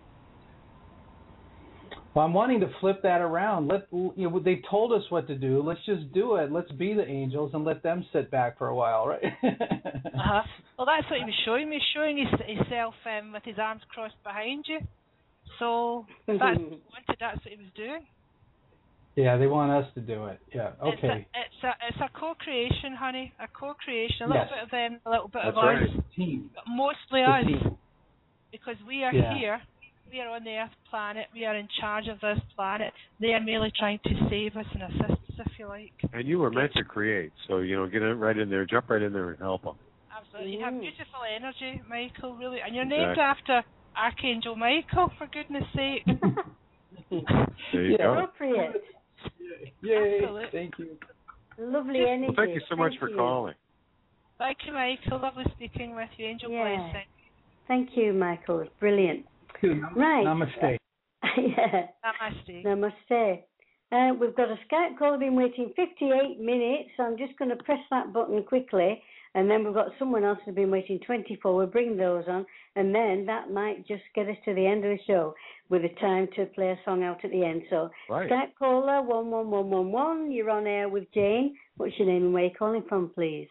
S18: Well, I'm wanting to flip that around. Let you know, they told us what to do. Let's just do it. Let's be the angels and let them sit back for a while, right?
S2: uh-huh. Well, that's what he was showing me. Showing his, himself um, with his arms crossed behind you. So if that's what he wanted, that's what he was doing.
S18: Yeah, they want us to do it. Yeah. Okay.
S2: It's a, it's a, it's a co-creation, honey. A co-creation. A little
S18: Yes.
S2: bit of them, a little bit
S18: That's
S2: of
S18: right.
S2: us.
S18: Team.
S2: But mostly
S18: The
S2: us.
S18: team.
S2: Because we are
S18: Yeah.
S2: here. We are on the Earth planet. We are in charge of this planet. They are merely trying to save us and assist us, if you like.
S4: And you were meant to create, so, you know, get it right in there, jump right in there and help them.
S2: Absolutely. You have beautiful energy, Michael, really. And you're named
S4: Exactly.
S2: after Archangel Michael, for goodness sake.
S4: There you go.
S3: Appropriate.
S18: Yay.
S2: Absolutely.
S18: Thank you.
S3: Lovely energy.
S4: Well, thank you so much
S3: Thank
S4: for
S3: you.
S4: calling.
S2: Thank you, Michael. Lovely speaking with you. Angel
S3: Yeah.
S2: blessing.
S3: Thank you, Michael. It's brilliant. Right.
S18: Namaste.
S3: yeah.
S2: Namaste.
S3: Namaste. Uh, we've got a Skype call. Been waiting fifty-eight minutes. So I'm just going to press that button quickly, and then we've got someone else who's been waiting twenty-four. We'll bring those on, and then that might just get us to the end of the show with a time to play a song out at the end. So
S4: Right.
S3: Skype caller one one one one one. You're on air with Jane. What's your name and where you calling from, please?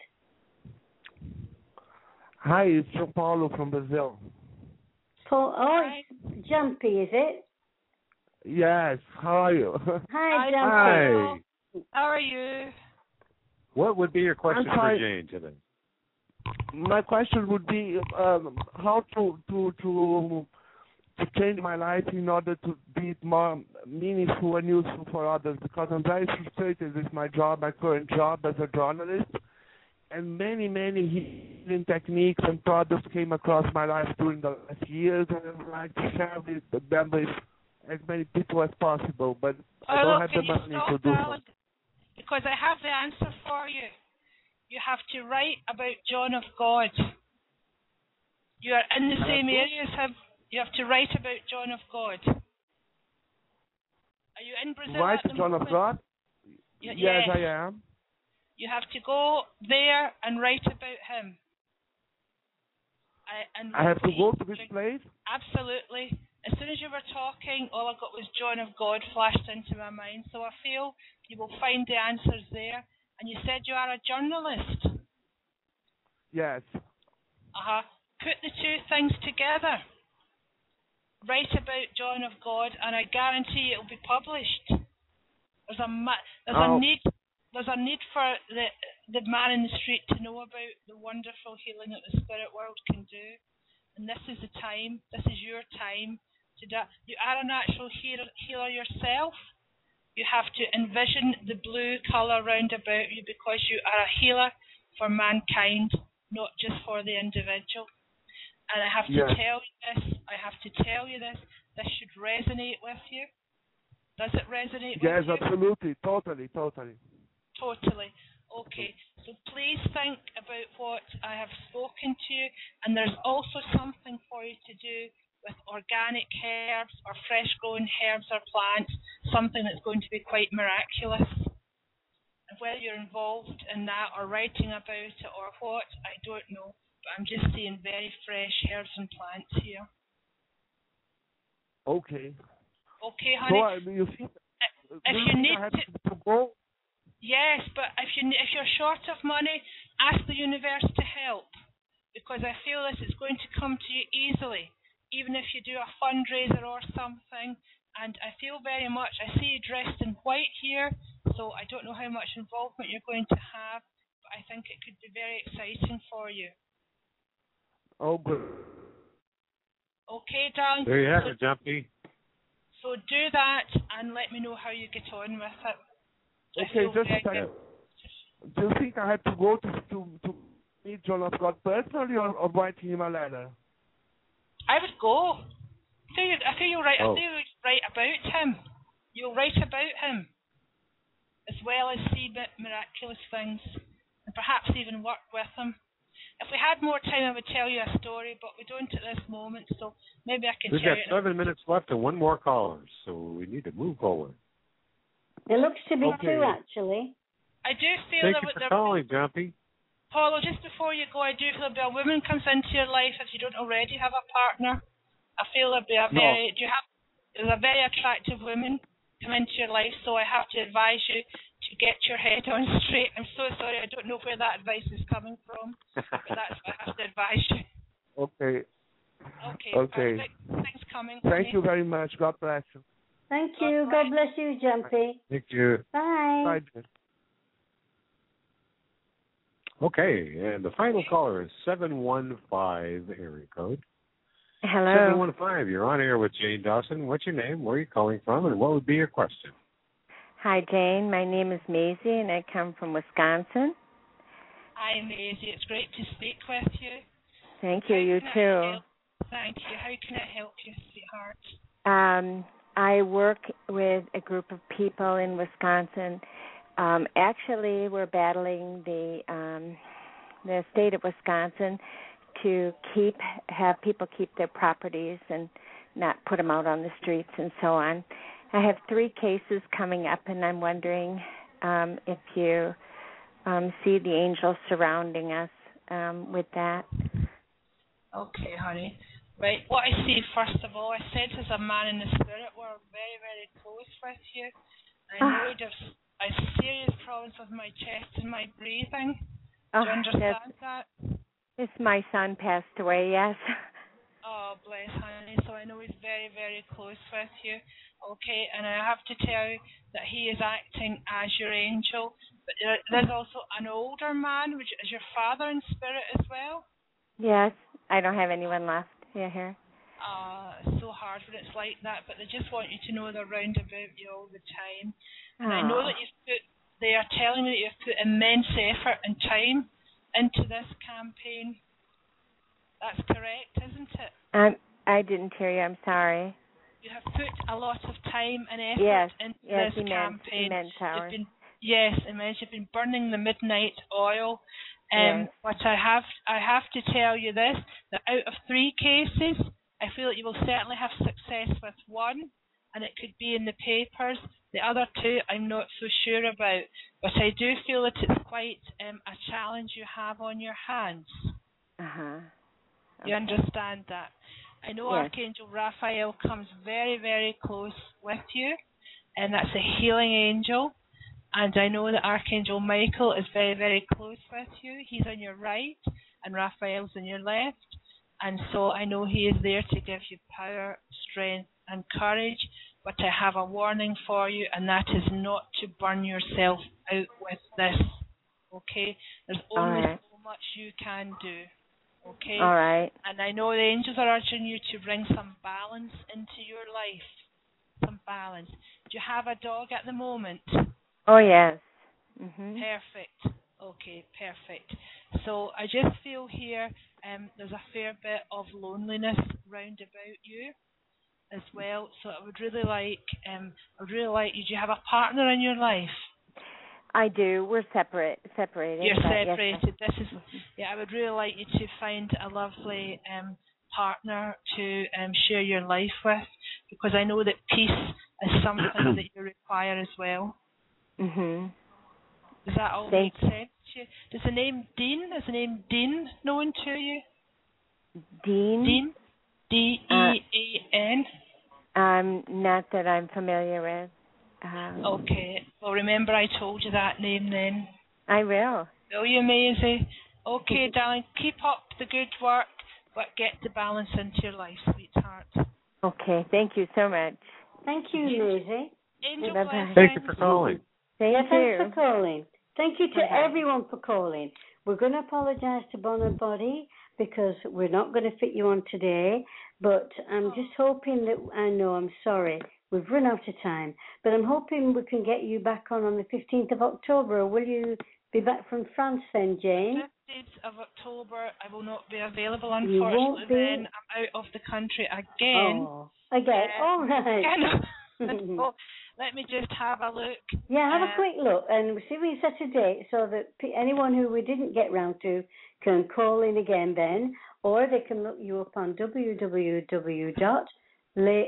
S19: Hi, it's João Paulo from Brazil.
S3: Paul. Oh, it's Jumpy, is it?
S19: Yes, how are you?
S3: Hi,
S4: Hi.
S3: Jumpy.
S2: How are you?
S4: What would be your question
S19: I'm
S4: for
S19: fine.
S4: Jane today?
S19: My question would be um, how to to to to change my life in order to be more meaningful and useful for others, because I'm very frustrated with my job, my current job as a journalist, and many, many healing techniques and products came across my life during the last years, and I would like to share with them with as many people as possible, but I
S2: Oh,
S19: don't
S2: look,
S19: have
S2: can
S19: the
S2: you
S19: money
S2: stop,
S19: to do so.
S2: darling? Because I have the answer for you. you have to write about John of God. You are in the same area as him. You have to write about John of God. Are you in Brazil
S19: Right,
S2: at the
S19: John
S2: moment?
S19: of God?
S2: Y-
S19: yes,
S2: yes,
S19: I am.
S2: You have to go there and write about him. I, and
S19: I have to
S2: repeat-
S19: go to this place?
S2: Absolutely. As soon as you were talking, all I got was John of God flashed into my mind. So I feel you will find the answers there. And you said you are a journalist.
S19: Yes.
S2: Uh-huh. Put the two things together. Write about John of God, and I guarantee it will be published. There's a ma- there's
S19: Oh.
S2: a need there's a need for the the man in the street to know about the wonderful healing that the spirit world can do. And this is the time. This is your time to do. You are a natural healer, healer yourself. You have to envision the blue colour round about you because you are a healer for mankind, not just for the individual. And I have to
S19: Yes.
S2: tell you this, I have to tell you this, this should resonate with you. Does it resonate
S19: Yes,
S2: with you?
S19: absolutely. Totally, totally.
S2: Totally. Okay, so please think about what I have spoken to you, and there's also something for you to do with organic herbs or fresh grown herbs or plants, something that's going to be quite miraculous. And whether you're involved in that or writing about it or what, I don't know, but I'm just seeing very fresh herbs and plants here.
S19: Okay.
S2: Okay,
S19: So,
S2: honey.
S19: I mean, you think,
S2: if
S19: do you
S2: you
S19: think
S2: need
S19: I have
S2: to,
S19: to go?
S2: yes, but if you if you're short of money, ask the universe to help, because I feel this is going to come to you easily, even if you do a fundraiser or something. And I feel very much, I see you dressed in white here, so I don't know how much involvement you're going to have, but I think it could be very exciting for you.
S19: Oh, good.
S2: Okay, darling.
S4: There you have
S2: so,
S4: it, Jumpy.
S2: So do that and let me know how you get on with it. I
S19: Okay,
S2: feel
S19: just a
S2: very
S19: second.
S2: good.
S19: Do you think I have to go to to, to meet John of God personally or, or write him a letter?
S2: I would go. I feel, you, I feel you'll write.
S19: Oh.
S2: I feel you'll write about him. You'll write about him, as well as see bit miraculous things, and perhaps even work with him. If we had more time, I would tell you a story, but we don't at this moment. So maybe I can
S4: We've
S2: tell
S4: got
S2: you.
S4: seven minutes left and one more caller, so we need to move forward.
S3: There looks to be
S4: Okay.
S3: two, actually.
S2: I do feel
S4: Thank
S2: that
S4: you
S2: with
S4: for
S2: the
S4: calling, Jumpy.
S2: Paulo, just before you go, I do feel that a woman comes into your life if you don't already have a partner. I feel there'll be a
S19: No.
S2: very, do you have, there's a very attractive woman come into your life, so I have to advise you to get your head on straight. I'm so sorry, I don't know where that advice is coming from, but that's what I have to advise you.
S19: Okay.
S2: Okay.
S19: Okay.
S2: Perfect. Thanks coming.
S19: Thank
S2: honey.
S19: you very much. God bless you.
S3: Thank you. God bless you, Jumpy.
S4: Thank you.
S3: Bye.
S19: Bye.
S4: Okay, and the final caller is seven one five area code.
S20: Hello.
S4: seven one five, you're on air with Jane Dawson. What's your name? Where are you calling from? And what would be your question?
S20: Hi, Jane. My name is Maisie, and I come from Wisconsin.
S2: Hi, Maisie. It's great to speak with you.
S20: Thank you.
S2: How
S20: You
S2: can I
S20: too.
S2: help? Thank you. How can I help you, sweetheart?
S20: Um, I work with a group of people in Wisconsin. Um, actually, we're battling the um, the state of Wisconsin to keep have people keep their properties and not put them out on the streets and so on. I have three cases coming up, and I'm wondering um, if you um, see the angels surrounding us um, with that.
S2: Okay, honey. Right, what I see, first of all, I said as a man in the spirit, we're very, very close with you. I know you have a serious problems with my chest and my breathing. Do
S20: Oh,
S2: you understand
S20: that's-
S2: that?
S20: It's my son passed away, yes.
S2: Oh, bless, honey. So I know he's very, very close with you. Okay, and I have to tell you that he is acting as your angel. But there- there's also an older man, which is your father in spirit as well.
S20: Yes, I don't have anyone left here. here.
S2: Uh, it's so hard when it's like that, but they just want you to know they're round about you all the time. And I know
S20: Aw.
S2: that you've put, they are telling me that you've put immense effort and time into this campaign. That's correct, isn't it?
S20: Um, I didn't hear you. I'm sorry.
S2: You have put a lot of time and effort
S20: Yes,
S2: into
S20: yes,
S2: this
S20: he meant,
S2: campaign.
S20: he meant
S2: You've
S20: Tower.
S2: been Yes, it means you've been burning the midnight oil. Um,
S20: Yes.
S2: But I have I have to tell you this, that out of three cases, I feel that you will certainly have success with one, and it could be in the papers. The other two I'm not so sure about, but I do feel that it's quite um, a challenge you have on your hands.
S20: Uh-huh.
S2: You understand that? I know
S20: Yes.
S2: Archangel Raphael comes very, very close with you, and that's a healing angel. And I know that Archangel Michael is very, very close with you. He's on your right, and Raphael's on your left. And so I know he is there to give you power, strength, and courage. But I have a warning for you, and that is not to burn yourself out with this. Okay? There's only
S20: right.
S2: so much you can do. Okay?
S20: All right.
S2: And I know the angels are urging you to bring some balance into your life. Some balance. Do you have a dog at the moment?
S20: Oh, yes. Mm-hmm.
S2: Perfect. Okay, perfect. So I just feel here um, there's a fair bit of loneliness round about you as well. So I would really like, um, I would really like you. Do you have a partner in your life?
S20: I do. We're separate, separated.
S2: You're
S20: but yes,
S2: separated. This is, yeah. I would really like you to find a lovely um, partner to um, share your life with, because I know that peace is something that you require as well.
S20: Mhm.
S2: Does that all
S20: Thank
S2: make sense to you? Does the name Dean, is the name Dean known to you?
S20: Dean?
S2: Dean? D E A N?
S20: Uh, um, not that I'm familiar with. Um,
S2: Okay. Well, remember I told you that name then.
S20: I will.
S2: Will you, Maisie? Okay, darling. Keep up the good work, but get the balance into your life, sweetheart.
S20: Okay. Thank you so much.
S3: Thank you, Maisie.
S2: Angel
S20: Bye-bye.
S2: blessings.
S4: Thank you for calling.
S20: Thank
S3: yeah,
S20: you.
S3: thanks for calling. Thank you to
S20: Bye-bye.
S3: everyone for calling. We're going to apologise to Bon and Body because we're not going to fit you on today, but I'm just hoping that, I know, I'm sorry, we've run out of time, but I'm hoping we can get you back on on the fifteenth of October. Will you be back from France then, Jane?
S2: fifteenth of October, I will not be available,
S3: You won't
S2: unfortunately.
S3: be?
S2: Then I'm out of the country again.
S3: Oh, again,
S2: Uh,
S3: all right.
S2: so, let me just have a look.
S3: Yeah, have
S2: Uh,
S3: a quick look and see if we set a date so that p- anyone who we didn't get round to can call in again then, or they can look you up on w w w dot lady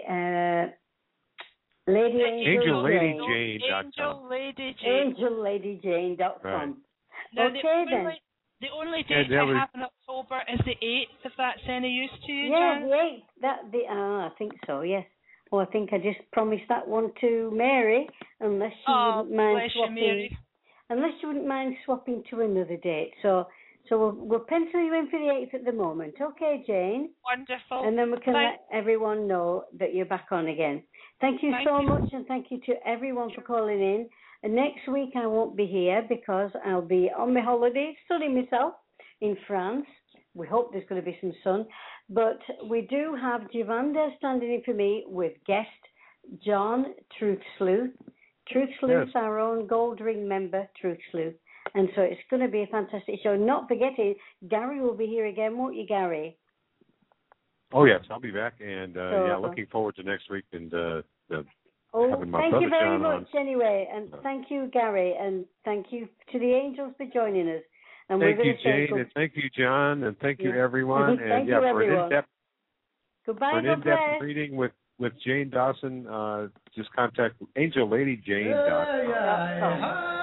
S4: Angel Lady
S3: Jane
S4: Jane dot com.
S2: Angel Lady Jane.
S3: angel lady jane dot com.
S4: Right.
S2: Now,
S3: Okay
S2: the
S3: then.
S2: only, the only
S4: Yeah,
S2: date
S4: that
S2: I
S4: was-
S2: have in October is the eighth, if that's any use to you,
S3: Yeah,
S2: Jan.
S3: the eighth. That the ah, I think so. Yes. Oh, I think I just promised that one to Mary, unless she
S2: Oh,
S3: wouldn't mind
S2: bless you,
S3: swapping.
S2: Mary.
S3: Unless you wouldn't mind swapping to another date. So, so we'll, we'll pencil you in for the eighth at the moment. Okay, Jane.
S2: Wonderful.
S3: And then we can
S2: Thank-
S3: let everyone know that you're back on again. Thank you
S2: Thank
S3: so
S2: you.
S3: much, and thank you to everyone for calling in. And next week I won't be here because I'll be on my holidays, studying myself in France. We hope there's going to be some sun. But we do have Javanda standing in for me with guest John Truth Sleuth. Truth Sleuth,
S4: Yes.
S3: our own Gold Ring member, Truth Sleuth. And so it's going to be a fantastic show. Not forgetting, Gary will be here again, won't you, Gary?
S4: Oh yes, I'll be back, and uh,
S3: So-
S4: yeah, looking forward to next week and uh, the,
S3: Oh,
S4: having my
S3: thank
S4: brother
S3: you very
S4: John
S3: much
S4: on.
S3: anyway. And thank you, Gary. And thank you to the angels for joining us. And
S4: Thank
S3: we're
S4: you,
S3: going to say
S4: Jane, and thank you, John, and thank you,
S3: Yeah.
S4: everyone.
S3: Thank
S4: and
S3: you,
S4: yeah, for
S3: everyone.
S4: an in-depth
S3: goodbye,
S4: for an
S3: God
S4: in-depth
S3: bless.
S4: reading with with Jane Dawson, uh, just contact Angel Lady Jane dot com.
S3: Dot com.